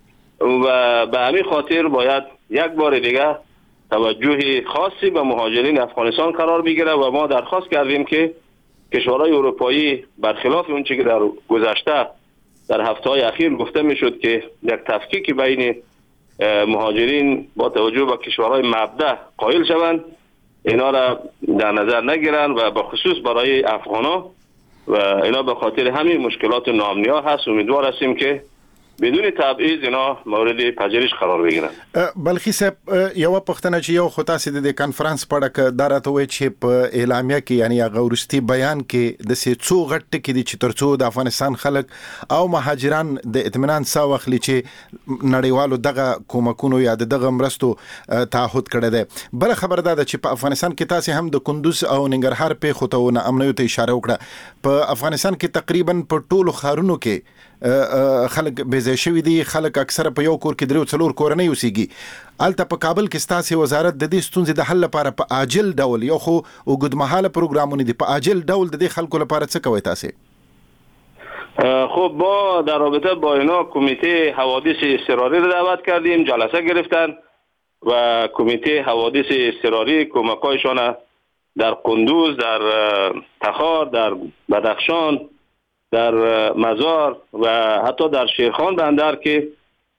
و به همین خاطر باید یک بار دیگه توجه خاصی به مهاجرین افغانستان قرار بگیره و ما درخواست کردیم که کشورهای اروپایی برخلاف اون چیزی که در گذشته در هفته های اخیر گفته میشد که یک تفکیک بین مهاجرین با توجه به کشورهای مبدأ قائل شوند، اینا را در نظر نگیرن و به خصوص برای افغانا و اینا به خاطر همین مشکلات ناامنی هست. امیدوار هستیم که بدون تبعیض اینا مورد پذیرش قرار بگیرن. بلخی صاحب یو پښتنه چې یو خطا سي د کانفرنس پړه ک دارته وي چې په اعلامیه کې یعنی هغه ورستي بیان کې د سي څو غټ ټکی دي چې ترڅو د افغانستان خلک او مهاجران د اطمینان سا واخلي چې نړیوالو دغه کومکونو یا دغه مرستو تعهد کړی دی. بل خبر ده چې په افغانستان کې تاسو هم د کندوز او ننګرهار په خوتونه امنیت ته اشاره وکړه. په افغانستان کې تقریبا په ټولو خارونو کې خلک بيځای شوی دي، خلک اکثره په یو کور کې درو څلور کورنۍ اوسېږي. الته په کابل کې ستاسو وزارت د دې ستونزې د حل لپاره په عاجل ډول یو خو وګدمحاله پروګرامونه دي، په عاجل ډول د دې خلکو لپاره څه کوي تاسو؟ خب ما در رابطه با اینا کمیته حوادث اضطراری رو دعوت کردیم، جلسه گرفتن و کمیته حوادث اضطراری کمکایشان در قندوز، در تخار، در بدخشان، در مزار و حتی در شیرخان بندر که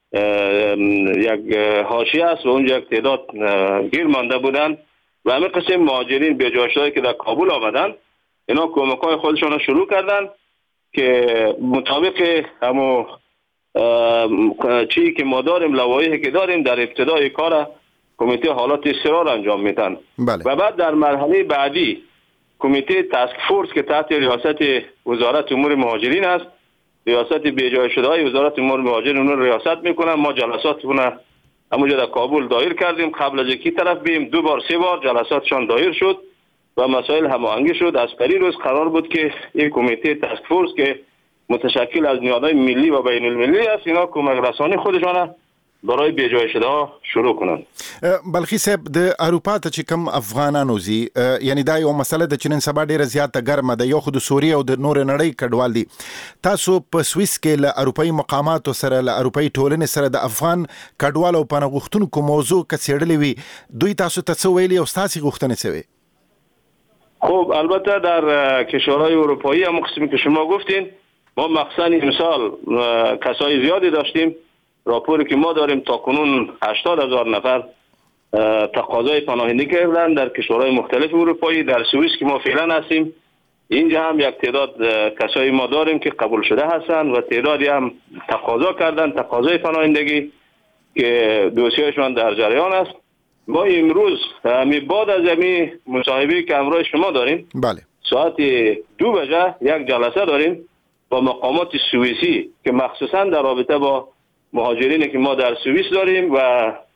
یک حاشیه است و اونجا یک تعداد گیر مانده بودن و همه قسم مهاجرین بی‌جاشهایی که در کابل آمدن اینا کمک‌های خودشان شروع کردن که مطابق همو چی که ما داریم، لوایحی که داریم، در ابتدای کار کمیته حالات اضطرار انجام میدن. بله. و بعد در مرحله بعدی کمیته تاسک فورس که تحت ریاست وزارت امور مهاجرین است، ریاست بی‌جای شده های وزارت امور مهاجرین اون ریاست میکنن. ما جلسات اون همونجا در کابل دایر کردیم، قبل از یکی طرف بیم دو بار سه بار جلساتشان دایر شد و مسائل هماهنگی شد. از پری روز قرار بود که این کمیته تاسک فورس که متشکل از نیازهای ملی و بین المللی است اینا کمک رسانی خودشان برای بی‌جای شده ها شروع کنن. بلخی صاحب د اروپا ته چې کم افغانانو زی یعنی دا یو مسله د چنن سبا ډیره زیاته ګرمه ده، یو خو د سوریه او د نور نړۍ کډوال دي. تاسو په سویس کې له اروپאי مقاماتو سره له اروپאי ټولنې سره د افغان کډوال او پناه غوښتونکو موضوع کڅېړلې وي، دوی تاسو ته څه ویلي او تاسو غوښتنې څه وي؟ خب البته در کشورهای اروپایی هم قسمی که شما گفتین ما مخصوصا امسال کسای زیادی داشتیم. راپوری که ما داریم تا کنون هشتاد هزار نفر تقاضای پناهندگی کردن در کشورهای مختلف اروپایی. در سوئیس که ما فعلا هستیم اینجا هم یک تعداد کسایی ما داریم که قبول شده هستند و تعدادی هم تقاضا کردن تقاضای پناهندگی که دوسیه‌شان در جریان است. ما امروز می بعد از این مصاحبه که امروز شما داریم بله ساعت دو بجه یک جلسه داریم با مقامات سوئیسی که مخصوصا در رابطه با مهاجرینی که ما در سوئیس داریم و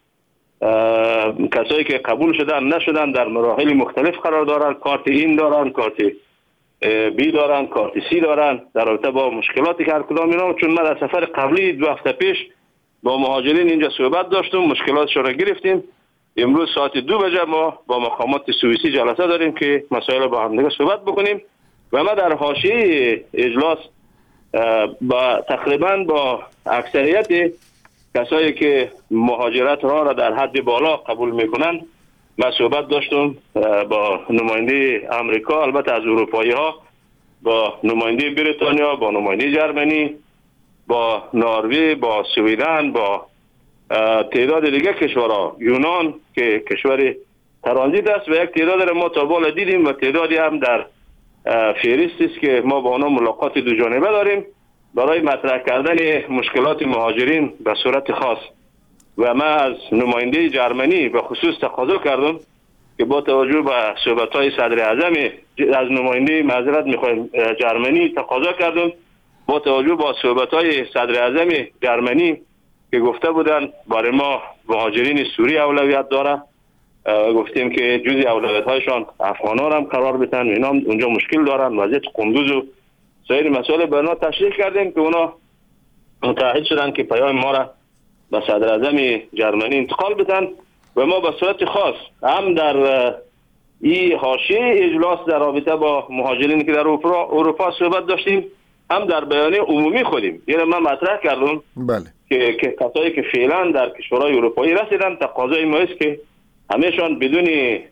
کسایی که قبول شدن نشدن در مراحل مختلف قرار دارن، کارت این دارن، کارت بی دارن، کارت سی دارن، در رابطه با مشکلاتی که هر کدام اینا. چون ما در سفر قبلی دو هفته پیش با مهاجرین اینجا صحبت داشتیم، مشکلاتشون را گرفتیم. امروز ساعت دو بجه ما با مقامات سوئیسی جلسه داریم که مسائل با هم دیگه صحبت بکنیم و ما در حاشیه اجلاس با تقریبا با اکثریت کسایی که مهاجرت را را در حد بالا قبول میکنن ما صحبت داشتم، با نماینده امریکا، البته از اروپایی ها، با نماینده بریتانیا، با نماینده جرمنی، با نروژ، با سویدن، با تعداد دیگه کشورها، یونان که کشور ترانزیت است و یک تعداد ما تا بالا دیدیم و تعدادی هم در فهرست است که ما با آنها ملاقات دو جانبه داریم برای مطرح کردن مشکلات مهاجرین به صورت خاص. و ما از نماینده جرمنی به خصوص تقاضا کردم که با توجه به صحبت‌های صدر اعظم از نماینده معذرت می‌خوایم جرمنی تقاضا کردم با توجه به صحبت‌های صدر اعظم جرمنی که گفته بودن برای ما مهاجرین سوری اولویت داره، گفتیم که جزء اولویت‌هایشان افغان‌ها هم قرار بدن، اینا اونجا مشکل دارن، وضعیت قندوز و سایر مسائل به اونا تشریح کردیم که اونا متعهد شدن که پیام ما را به صدر اعظم جرمنی انتقال بدن و ما به صورت خاص هم در این حاشیه اجلاس در رابطه با مهاجرین که در اروپا, اروپا صحبت داشتیم هم در بیانیه عمومی خودیم یعنی من مطرح کردم بله که که کسایی که فعلا در کشورهای اروپایی رسیدن تقاضای ما است که همه‌شان بدون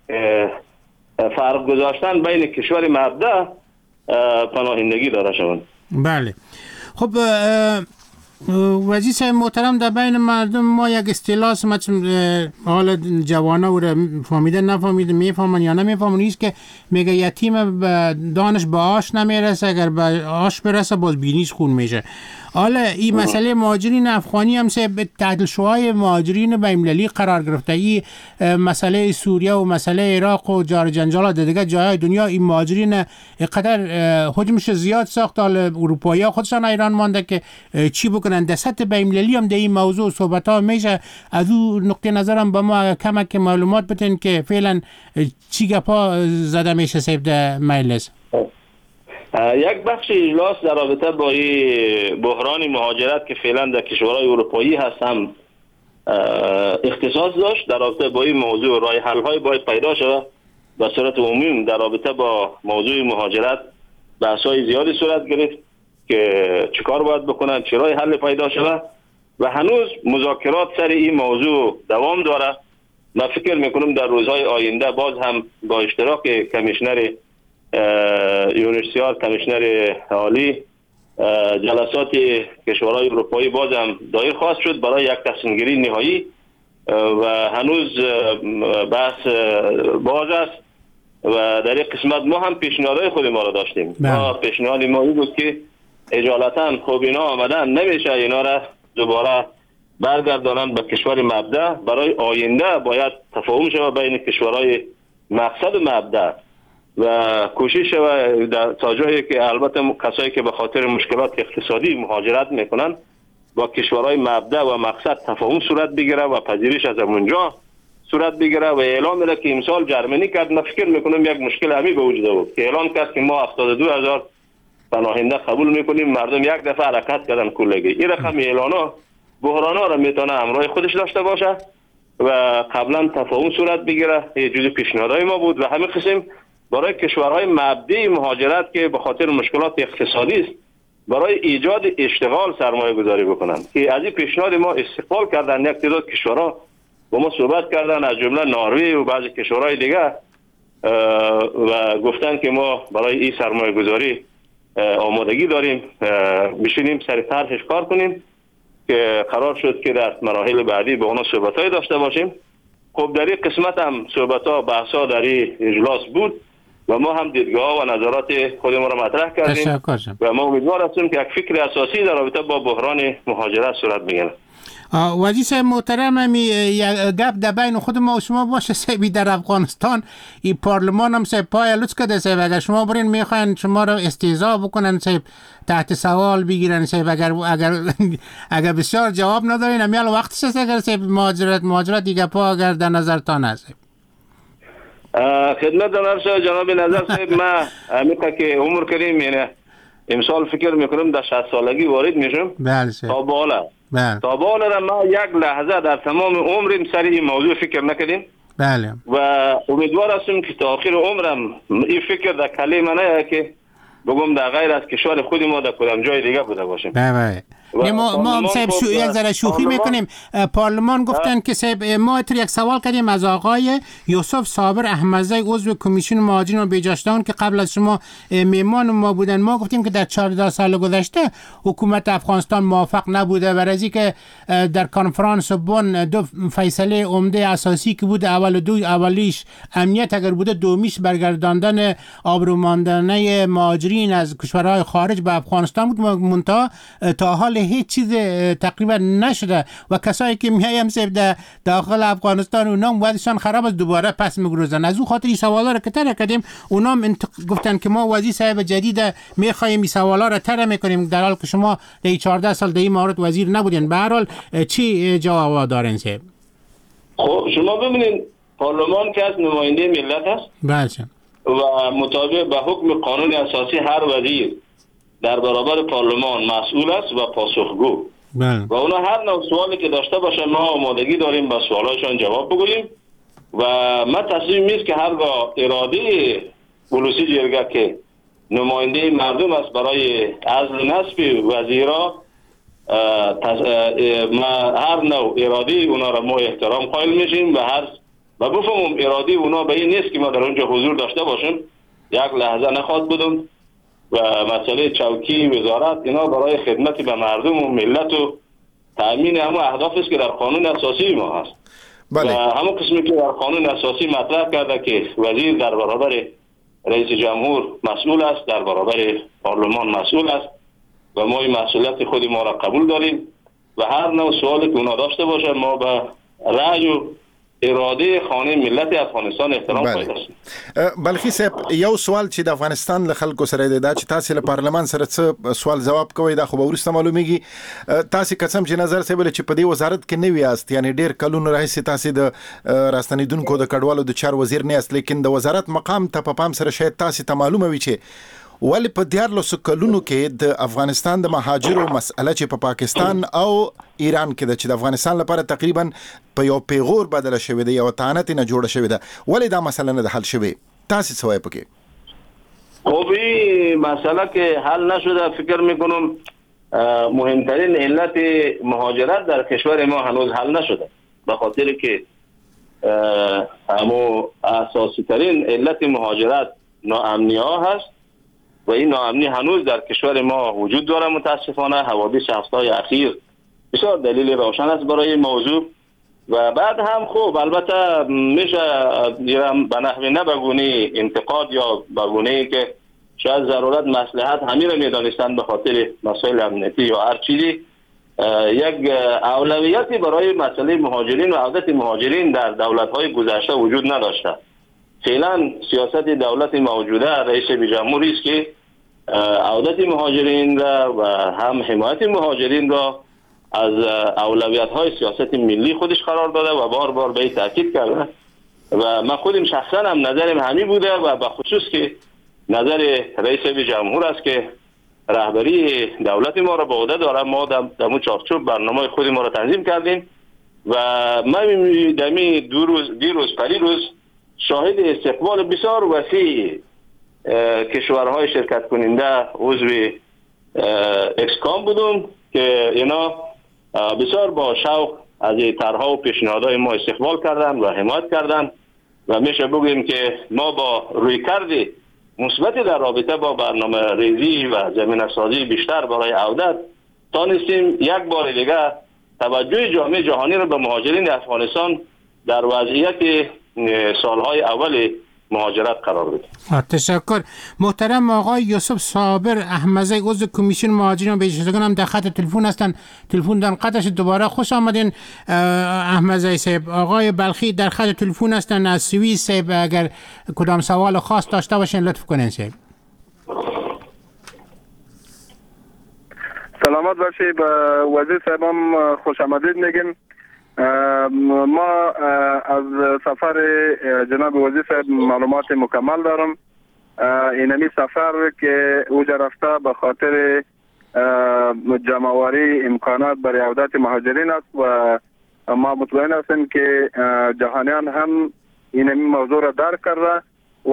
فرق گذاشتن بین کشور مبدأ پناهندگی داره شوند. بله خب وزیر صاحب محترم، در بین مردم ما یک اصطلاح مثلا حال جوانا و فهمیده نفهمیده میفهمن یا نمیفهمن نیست که میگه یتیم دانش به آش نمیرسه، اگر به آش برسه باز بینیش خون میشه. حالا این مسئله مهاجرین افغانی هم سه به تعدیل شوهای مهاجرین بین‌المللی قرار گرفته. این مسئله سوریه و مسئله عراق و جار جنجال در دیگه جای دنیا این مهاجرین قدر حجمش زیاد ساخت. حالا اروپایی‌ها خودشان ایران مانده که چی بکنن. در سطح بین‌المللی هم در این موضوع صحبت‌ها میشه. از اون نقطه نظرم به ما کمک معلومات بدین که فعلا چی گپا زده میشه سیب در مجلس. یک بخش اجلاس در رابطه با این بحران مهاجرت که فعلا در کشورهای اروپایی هست هم اختصاص داشت. در رابطه با این موضوع راه حل های باید پیدا شود. به صورت عمومی در رابطه با موضوع مهاجرت بحث های زیادی صورت گرفت که چیکار باید بکنن، چه راه حل پیدا شود و هنوز مذاکرات سر این موضوع دوام داره. من فکر میکنم در روزهای آینده باز هم با اشتراک کمیشنر یونیسیار کمیشنر عالی جلسات کشورهای اروپایی باز هم دایر خواهد شد برای یک تصمیم گیری نهایی و هنوز بحث باز است و در این قسمت ما هم پیشنهادهای خود ما را داشتیم. ما پیشنهاد ما این بود که اجالتا خوب اینا آمدن نمیشه اینا را دوباره برگردانن به کشور مبدأ. برای آینده باید تفاهم شود بین کشورهای مقصد و مبدأ و کوشش و تا جایی که البته کسایی که به خاطر مشکلات اقتصادی مهاجرت میکنن با کشورهای مبدأ و مقصد تفاهم صورت بگیره و پذیرش از اونجا صورت بگیره و اعلام میره که امسال جرمنی کرد. من فکر میکنم یک مشکل همی به وجود بود که اعلان کرد که ما هفتاد و دو هزار پناهنده قبول میکنیم. مردم یک دفعه حرکت کردن کلگی. این رقم اعلانا بحرانا را میتونه همراه خودش داشته باشه و قبلا تفاهم صورت بگیره. یه جزء پیشنهادهای ما بود و همین قسم برای کشورهای مبدأ مهاجرت که به خاطر مشکلات اقتصادی است برای ایجاد اشتغال سرمایه گذاری بکنن که از این پیشنهاد ما استقبال کردن. یک تعداد کشورها با ما صحبت کردن از جمله نروژ و بعضی کشورهای دیگه و گفتن که ما برای این سرمایه گذاری آمادگی داریم، بشینیم سر طرحش کار کنیم که قرار شد که در مراحل بعدی با اونا صحبت‌های داشته باشیم. خب در این قسمت هم صحبت‌ها بحث‌ها در این اجلاس بود و ما هم دیدگاه و نظرات خود ما را مطرح کردیم و ما امیدوار هستیم که یک فکر اساسی در رابطه با بحران مهاجرت صورت بگیرد. وزیر صاحب محترم، همی گپ در بین خود ما و شما باشه صاحبی در افغانستان این پارلمان هم صاحب پای لوچ کده صاحب. اگر شما برین میخواین شما رو استهزا بکنن صاحب، تحت سوال بگیرن صاحب، اگر اگر اگر بسیار جواب ندارین همیال وقتش است اگر صاحب مهاجرت مهاجرت دیگه پا اگر در نظرتان هست. خدمت دارم جناب نظر صاحب، ما همیشه که عمر کردیم یعنی امسال فکر میکنم در شصت سالگی وارد میشم. بله تا بالا بله. تا بالا را ما یک لحظه در تمام عمرم سر این موضوع فکر نکردیم. بله. و امیدوار هستم که تا آخر عمرم این فکر در کله من نه که بگم در غیر از کشور خود ما در کدام جای دیگه بوده باشیم. بله. ما ما صاحب شو یک ذره شوخی میکنیم. پارلمان گفتن که صاحب ما اتر یک سوال کردیم از آقای یوسف صابر احمدزی عضو کمیسیون مهاجرین و بیجاشتگان که قبل از شما میهمان ما بودن. ما گفتیم که در چهارده سال گذشته حکومت افغانستان موافق نبوده برای اینکه در کنفرانس بن دو فیصله عمده اساسی که بود، اول دو اولیش امنیت اگر بوده، دومیش برگرداندن آبروماندنه مهاجرین از کشورهای خارج به افغانستان بود. منتها تا حال هیچ چیز تقریبا نشده و کسایی که میایم سیب در داخل افغانستان اونام وضعشان خراب است، دوباره پس میگروزن. از اون خاطر این سوالا رو که طرح کردیم اونام انتق... گفتن که ما وزیر صاحب جدید میخوایم این سوالا رو طرح میکنیم در حالی که شما در چهارده سال در این مورد وزیر نبودین. به هر حال چی جواب دارین صاحب؟ خب شما ببینید پارلمان که از نماینده ملت است. بله. و مطابق به حکم قانون اساسی هر وزیر در برابر پارلمان مسئول است و پاسخگو. بله. و اونا هر نوع سوالی که داشته باشه ما آمادگی داریم به سوالاشون جواب بگوییم و ما تصمیم نیست که هرگاه اراده ولوسی جرگه که نماینده مردم است برای عزل نصب وزیرا، ما هر نوع اراده اونا را ما احترام قائل میشیم و هر و بفهمم اراده اونا به این نیست که ما در اونجا حضور داشته باشیم. یک لحظه نخواد بودم و مسئله چوکی وزارت، اینا برای خدمت به مردم و ملت و تامین همون اهداف است که در قانون اساسی ما هست. بله. و همون قسمی که در قانون اساسی مطرح کرده که وزیر در برابر رئیس جمهور مسئول است، در برابر پارلمان مسئول است و ما این مسئولیت خود ما را قبول داریم و هر نوع سوالی که اونا داشته باشه ما به رأی و اراده خانه ملت افغانستان احترام قائل هستیم. بلخی صاحب یو سوال چې د افغانستان له خلکو سره دی دا چې تاسو له پارلمان سره څه سوال جواب کوي دا خو به وروسته معلومیږي. تاسو قسم چې نظر سه بل چې په دې وزارت کې نه ویاست، یعنی ډیر کلونه راځي تاسو د راستنیدونکو د کډوالو د چار وزیر نه است، لیکن د وزارت مقام ته په پام سره شاید تاسو ته معلومه وي چې ولی په دیارلسو کلونو کې د افغانستان د مهاجرو مسأله چې په پا پاکستان او ایران کې د چې د افغانستان لپاره تقریبا په یو پیغور بدله شوې ده، یو تانت نه جوړه شوې ده، ولی دا مسله نه حل شوې؟ تاسو څه وایي پکې؟ خب این مسئله که حل نشده فکر میکنم مهمترین علت مهاجرت در کشور ما هنوز حل نشده، به خاطر که همو اساسی ترین علت مهاجرت ناامنی ها هست و این ناامنی هنوز در کشور ما وجود داره. متاسفانه حوادث هفته‌های اخیر بسیار دلیل روشن است برای این موضوع و بعد هم خوب البته میشه دیرم به نحوی نه بگونه انتقاد یا بگونه که شاید ضرورت مصلحت همین را میدانستند به خاطر مسائل امنیتی یا هر چیزی، یک اولویتی برای مسئله مهاجرین و عودت مهاجرین در دولت‌های گذشته وجود نداشته. فعلا سیاست دولت موجوده رئیس جمهوری است که عودت مهاجرین را و هم حمایت مهاجرین را از اولویت‌های سیاست ملی خودش قرار داده و بار بار به این تاکید کرده و من خودم شخصا هم نظرم همین بوده و به خصوص که نظر رئیس جمهور است که رهبری دولت ما را به عهده داره. ما در مو چارچوب برنامه خود ما را تنظیم کردیم و من دمی دو روز دیروز پریروز شاهد استقبال بسیار وسیع کشورهای شرکت کننده عضو اکسکام بودم که اینا بسیار با شوق از طرح‌ها و پیشنهادهای ما استقبال کردن و حمایت کردن و میشه بگیم که ما با رویکرد مثبت در رابطه با برنامه ریزی و زمینه سازی بیشتر برای عودت تانستیم یک بار دیگه توجه جامعه جهانی را به مهاجرین افغانستان در وضعیت سالهای اول مهاجرت قرار بده. تشکر. محترم آقای یوسف صابر احمزی عضو کمیسیون مهاجرین و بازگشتگان هم در خط تلفن هستند. تلفن دارن قطعش دوباره خوش آمدین احمزی صاحب. آقای بلخی در خط تلفن هستند از سوئیس صاحب، اگر کدام سوال خاص داشته باشین لطف کنین صاحب. سلامت باشی. به وزیر صاحبم خوش آمدید میگیم. ما از سفر جناب وزیر صاحب معلومات مکمل دارم. اینمی سفر که اوجا رفته به خاطر جمع‌آوری امکانات برای عودت مهاجرین است و ما مطمئن هستیم که جهانیان هم اینمی موضوع را درک کرده و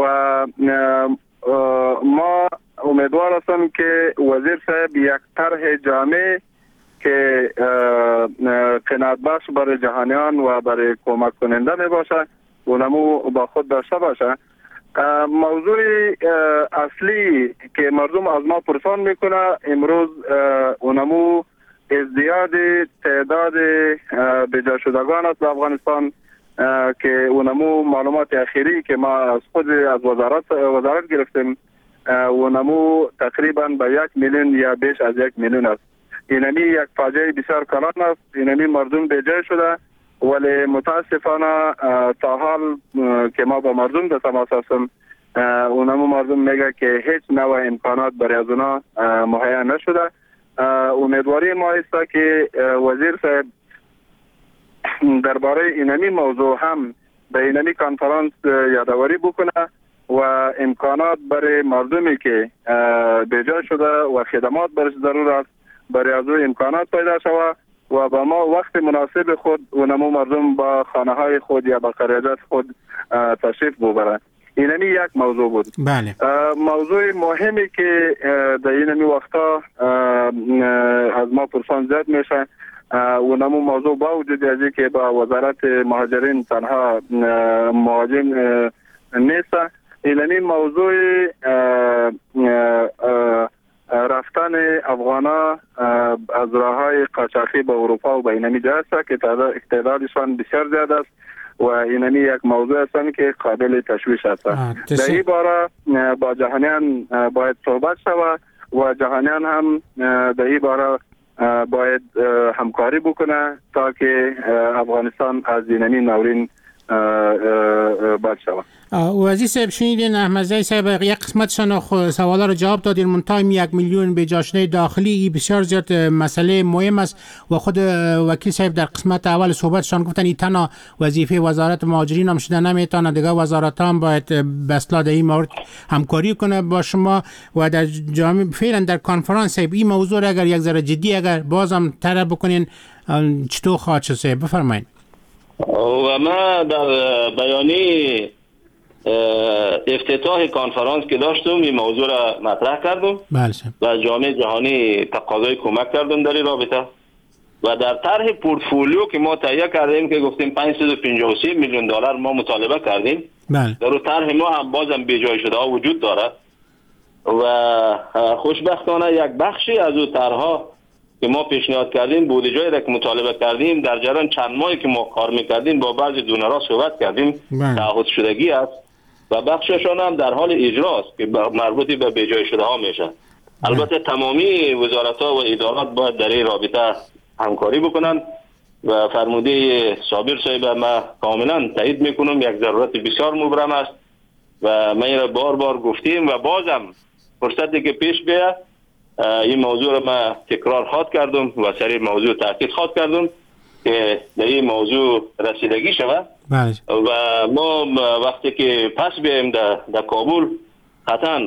ما امیدوار هستیم که وزیر صاحب یک طرح جامع که قناعت بخش برای جهانیان و برای کمک کننده می باشه اونمو با خود داشته باشه. موضوع اصلی که مردم از ما پرسان میکنه امروز اونمو ازدیاد تعداد بجا شدگان است در افغانستان که اونمو معلومات اخیری که ما از خود از وزارت وزارت گرفتیم اونمو تقریبا به یک میلیون یا بیش از یک میلیون است. اینمی یک فاجعه بسیار کلان است. اینمی مردم بیجای شده ولی متاسفانه تا حال که ما با مردم در تماس هستیم اونمو مردم میگه که هیچ نوع امکانات برای از اونا مهیا نشده. امیدواری ما است که وزیر صاحب درباره اینمی موضوع هم به اینمی کنفرانس یادآوری بکنه و امکانات برای مردمی که بیجای شده و خدمات برش ضرور است برای از روی امکانات پیدا شود و با ما وقت مناسب خود اونمو مردم با خانه های خود یا با قریات خود تشریف ببرند. اینمی یک موضوع بود. بله. موضوع مهمی که در اینمی وقتا از ما پرسان زیاد میشه اونمو موضوع با وجود ازی که با وزارت مهاجرین تنها مهاجرین نیست. اینمی موضوع رفتن افغانا از راههای قاچاقی به اروپا و به اینمی جا است که تعدادشان بسیار زیاد است و اینمی یک موضوع است که قابل تشویش است. در این باره با جهانیان باید صحبت شود و جهانیان هم در این باره باید همکاری بکنه تا که افغانستان از اینمی نورین باد شود. وزیر صاحب شنیدین احمدزی صاحب یک قسمتشان سوالا رو جواب دادین، منتهای یک میلیون به جاشنه داخلی بسیار زیاد مسئله مهم است و خود وکیل صاحب در قسمت اول صحبتشان گفتن این تنها وظیفه وزارت مهاجرین هم شده نمیتونه، دیگه وزارت هم باید به اصلاح در این مورد همکاری کنه با شما و در جامعه فعلا در کنفرانس این موضوع اگر یک ذره جدی اگر بازم طرح بکنین چطور خواهد شد صاحب؟ بفرمایید. و ما در بیانیه افتتاح کنفرانس که داشتم این موضوع را مطرح کردم بله و جامعه جهانی تقاضای کمک کردم در این رابطه و در طرح پورتفولیو که ما تهیه کردیم که گفتیم پانصد و پنجاه و سه میلیون دلار ما مطالبه کردیم بله. در طرح ما هم بازم بیجای شده ها وجود دارد و خوشبختانه یک بخشی از اون طرحها که ما پیشنهاد کردیم بودجه‌ای را که مطالبه کردیم در جریان چند ماهی که ما کار میکردیم با بعضی دونرها صحبت کردیم تعهد شدگی است و بخششان هم در حال اجراست که مربوطی به بیجای شده ها میشه. البته تمامی وزارت ها و ادارات باید در این رابطه همکاری بکنن و فرموده صابر صاحب ما کاملا تایید میکنم، یک ضرورت بسیار مبرم است و ما این را بار بار گفتیم و بازم فرصتی که پیش بیاد این موضوع را ما تکرار خواهد کردم و سر این موضوع تاکید خواهد کردم که در این موضوع رسیدگی شود و ما وقتی که پس بیاییم در, در کابل قطعا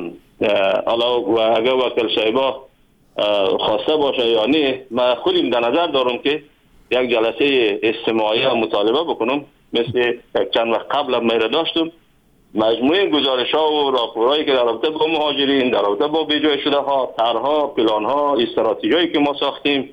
و اگر وکیل صاحبا خواسته باشه یا نه ما خودم در نظر دارم که یک جلسه استماعی مطالبه بکنم مثل چند وقت قبل ما را داشتم مجموعه گزارش ها و راپورهایی که در رابطه با مهاجرین در رابطه با بیجای شده ها طرحها پلان ها استراتژیایی که ما ساختیم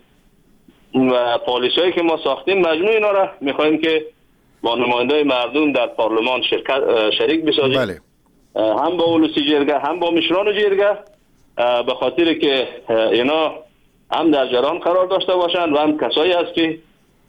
و پالیسی هایی که ما ساختیم مجموعه اینا را میخوایم که با نماینده مردم در پارلمان شرکت شریک بسازیم بله. هم با اولوسی جرگه هم با مشران جرگه به خاطر که اینا هم در جریان قرار داشته باشند و هم کسایی است که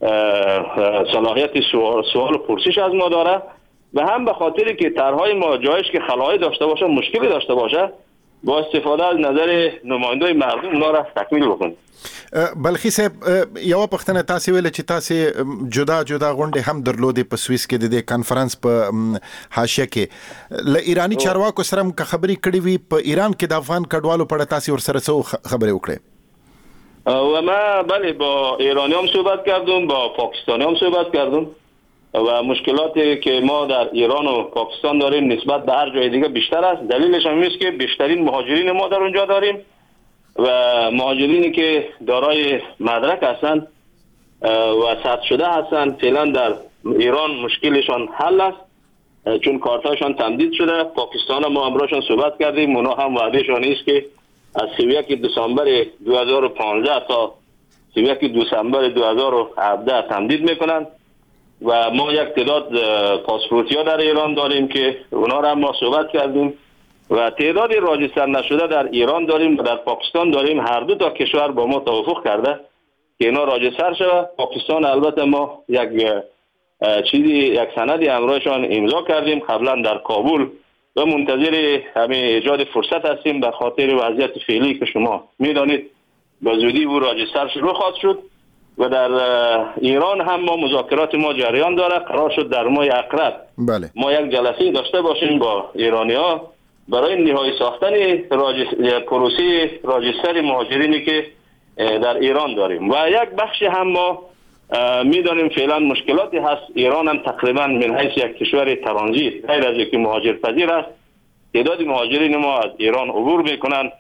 صلاحیت سوال, سوال و پرسش از ما داره و هم به خاطر که طرحهای ما جایش که خلایی داشته باشه مشکلی داشته باشه با استفاده از نظر نماینده مردم اونا را تکمیل بکنیم. بلخی صاحب یو پختنه تاسو ویل چې تاسو جدا جدا غونډه هم درلودې په سویس کې د دې کانفرنس په حاشیه کې ل ایرانی چارواکو سره هم خبرې کړې وي په ایران کې د افغان کډوالو په اړه تاسو ورسره څه خبرې وکړې؟ و ما بله با ایرانی هم صحبت کردم با پاکستانی هم صحبت کردم و مشکلاتی که ما در ایران و پاکستان داریم نسبت به هر جای دیگه بیشتر است. دلیلش هم است که بیشترین مهاجرین ما در اونجا داریم و مهاجرینی که دارای مدرک هستند و ثبت شده هستند فعلا در ایران مشکلشان حل است چون کارتاشان تمدید شده. پاکستان ما امروزشان صحبت کردیم اونا هم وعدهشان است که از سی و یک دسامبر دو هزار و پانزده تا سی و یک دسامبر دو هزار و هفده تمدید میکنند و ما یک تعداد پاسپورتی ها در ایران داریم که اونا را ما صحبت کردیم و تعدادی راجستر نشده در ایران داریم و در پاکستان داریم. هر دو تا کشور با ما توافق کرده که اینا راجستر شود. پاکستان البته ما یک چیزی یک سندی همراهشان امضا کردیم قبلا در کابل و منتظر همین ایجاد فرصت هستیم به خاطر وضعیت فعلی که شما میدانید به زودی او راجستر شروع خواهد شد و در ایران هم ما مذاکرات ما جریان داره. قرار شد در ماه اقرب بله. ما یک جلسه داشته باشیم با ایرانی ها برای نهایی ساختن پروسه راجستر مهاجرینی که در ایران داریم و یک بخش هم ما میدانیم فعلا مشکلاتی هست. ایران هم تقریبا من حیث یک کشور ترانزیت غیر از اینکه مهاجرپذیر است تعداد مهاجرین ما از ایران عبور میکنن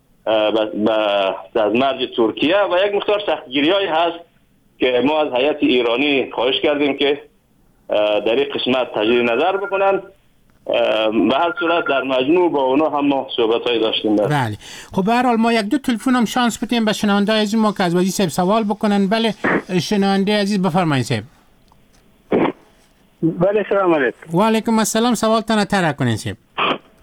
از مرز ترکیه و یک مقدار سختگیری‌هایی هست که ما از هیئت ایرانی خواهش کردیم که در این قسمت تجدید نظر بکنن. به هر صورت در مجموع با اونا هم ما صحبت‌هایی داشتیم. بله خب به هر حال ما یک دو تلفن هم شانس بدیم به شنونده عزیز ما که از وزیر صاحب سوال بکنن. بله شنونده عزیز بفرمایید صاحب. بله سلام علیکم. و علیکم السلام. سوالتان طرح کنین صاحب.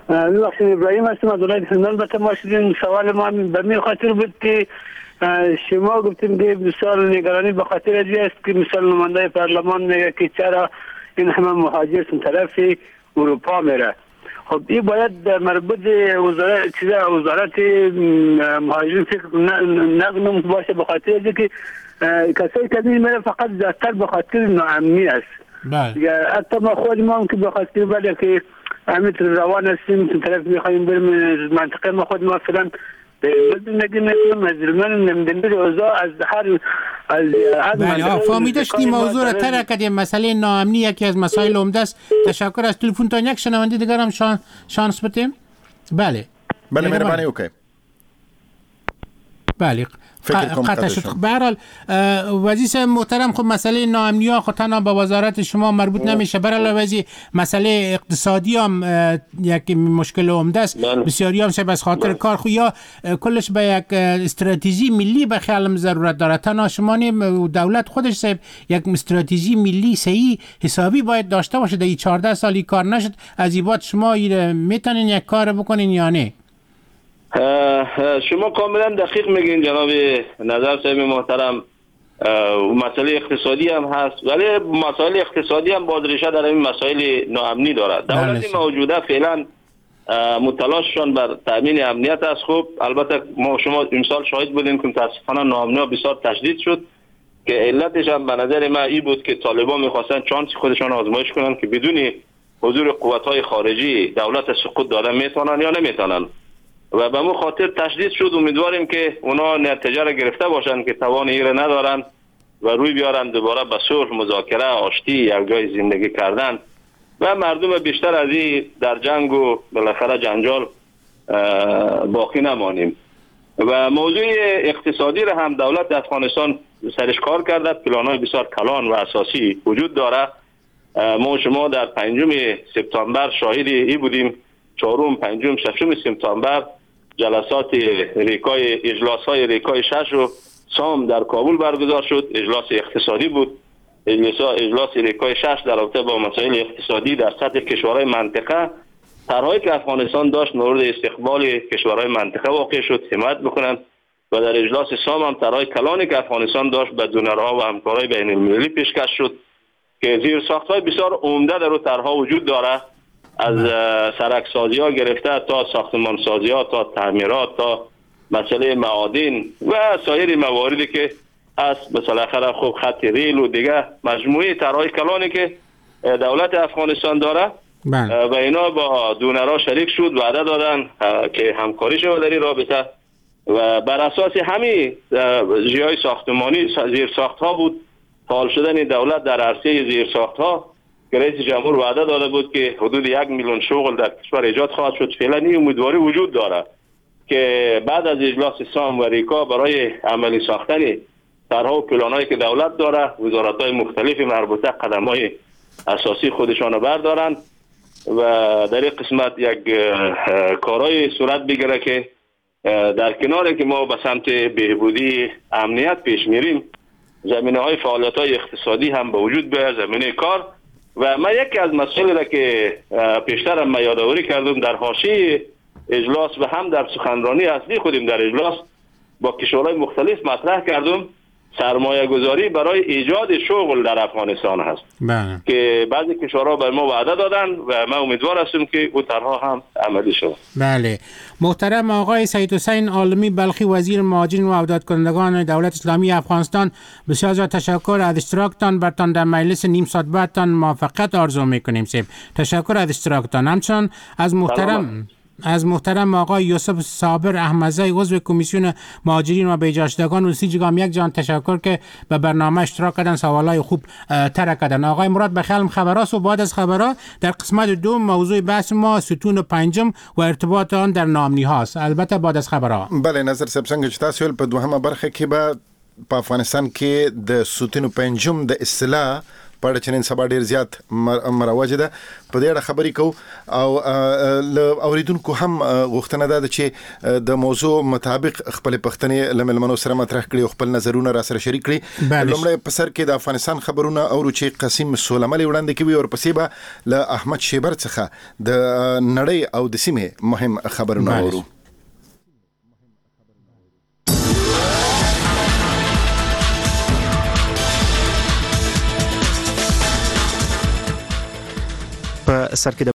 بخشید ابراهیم هستم از ولایت هلمند. به تماشاگران سوال ما به می خاطر بود که شما گفتیم که بسیار نگرانی به خاطر ازی است که مثلا نماینده پارلمان میگه که چرا این همه مهاجر از طرف اروپا میره. خب این باید مربوط وزارت چیزا وزارت مهاجرین فکر نکنم باشه، به خاطر ازی که کسایی که میره فقط زیادتر به خاطر ناامنی است. بله. حتی ما خود ما هم که به خاطر بله که همین روان هستیم تو طرف میخوایم بریم منطقه ما خود ما فلان نگیم نکنم از من نمیدونی اوضاع از هر از بله فهمیدشتی موضوع را ترک کردیم. مسئله ناامنی یکی از مسائل عمده است. تشکر از تلفن تا یک شنونده دیگر هم شان شانس بدیم. بله بله مهربانی اوکی. بله قطع شد. به هر حال وزیر محترم خب مسئله ناامنی ها خود تنها به وزارت شما مربوط نمیشه. به هر حال وزیر مسئله اقتصادی هم یک مشکل عمده است. بسیاری هم شب از خاطر کار خو یا کلش به یک استراتژی ملی به خیالم ضرورت داره. تنها شما نیم دولت خودش صاحب یک استراتژی ملی صحیح حسابی باید داشته باشه. در این چهارده سالی کار نشد. از این بعد شما میتونین یک کار بکنین یا نه؟ شما کاملا دقیق میگین جناب نظر صاحب محترم. مسئله اقتصادی هم هست ولی مسائل اقتصادی هم بازریشه در این مسائل ناامنی دارد. دولت موجوده فعلا متلاششان بر تامین امنیت است. خوب البته ما شما امسال شاهد بودیم که متاسفانه ناامنی ها بسیار تشدید شد که علتش هم به نظر من این بود که طالبان میخواستن چانس خودشان آزمایش کنن که بدون حضور قوت‌های خارجی دولت سقوط دادن میتونن یا نمیتونن و به مو خاطر تشدید شد. امیدواریم که اونا نتیجه را گرفته باشن که توان ایره ندارن و روی بیارن دوباره به صلح، مذاکره، آشتی، یک جای زندگی کردن و مردم بیشتر از این در جنگ و بالاخره جنجال باقی نمانیم. و موضوع اقتصادی را هم دولت افغانستان سرش کار کرده. پلان‌های بسیار کلان و اساسی وجود داره. ما شما در پنجم سپتامبر شاهد ای بودیم. چهارم، پنجم، ششم سپتامبر جلسات ریکای اجلاس‌های ریکای شش و سام در کابل برگزار شد. اجلاس اقتصادی بود. اجلاس اجلاس ریکای شش در رابطه با مسائل اقتصادی در سطح کشورهای منطقه طرحی که افغانستان داشت مورد استقبال کشورهای منطقه واقع شد، حمایت بکنند و در اجلاس سام هم طرحهای کلانی که افغانستان داشت به دونرها و همکارای بین المللی پیشکش شد که زیر ساخت‌های بسیار عمده در اون طرحها وجود داره. از سرکسازی ها گرفته تا ساختمان سازی ها تا تعمیرات تا مسئله معادن و سایر مواردی که هست. بالاخره خوب خط ریل و دیگه مجموعه طرحهای کلانی که دولت افغانستان داره و اینا با دونرها شریک شد، وعده دادن که همکاری شود در این رابطه و بر اساس همین جیای ساختمانی زیر ساخت ها بود فعال شدن دولت در عرصه زیر ساخت ها. رئیس جمهور وعده داده بود که حدود یک میلیون شغل در کشور ایجاد خواهد شد. فعلا این امیدواری وجود داره که بعد از اجلاس سام و ریکا برای عملی ساختن طرح‌ها و پلان‌هایی که دولت داره وزارت‌های مختلف مربوطه قدم‌های اساسی خودشان بردارن و در این قسمت یک کارهای صورت بگیره که در کناری که ما به سمت بهبودی امنیت پیش میریم زمینه‌های فعالیت‌های اقتصادی هم به وجود بیاید، زمینه کار. و من یکی از مسائلی را که پیشتر هم یادآوری کردم در حاشیه اجلاس و هم در سخنرانی اصلی خودم در اجلاس با کشورهای مختلف مطرح کردم سرمایه گذاری برای ایجاد شغل در افغانستان هست. بله. که بعضی کشورها به ما وعده دادن و من امیدوار هستم که اون طرحها هم عملی شود. بله. محترم آقای سید حسین عالمی بلخی وزیر مهاجرین و امداد کنندگان دولت اسلامی افغانستان، بسیار زیاد تشکر از اشتراکتان برتان در مجلس نیم ساعت بعدتان موفقیت آرزو میکنیم. سیب تشکر از اشتراکتان. همچنان از محترم از محترم آقای یوسف صابر احمدزی عضو کمیسیون مهاجرین و بیجاشتگان روسی جگام یک جان تشکر که به برنامه اشتراک کردن، سوالای خوب طرح کردن. آقای مراد بخیالم خبراست و بعد از خبرها در قسمت دوم موضوع بحث ما ستون پنجم و ارتباط آن در ناامنی هاست، البته بعد از خبرها. بله نظر صاحب څنګه چې تاسو په دوهمه برخه کې به په افغانستان کې د ستون پنجم د اصطلاح په اړه چې نن سبا ډیر زیات مروج ده په دې اړه خبرې کوو او ل اوریدونکو هم غوښتنه ده چې د موضوع مطابق خپل پښتنې لملمنو سره مطرح کړي او خپل نظرونه را سره شریک کړي. لومړی په سر کې د افغانستان خبرونه او چې قاسم سولمل وړاندې کوي او پسې به له احمد شیبر څخه د نړۍ او د سیمې مهم خبرونه اورو. په سر کې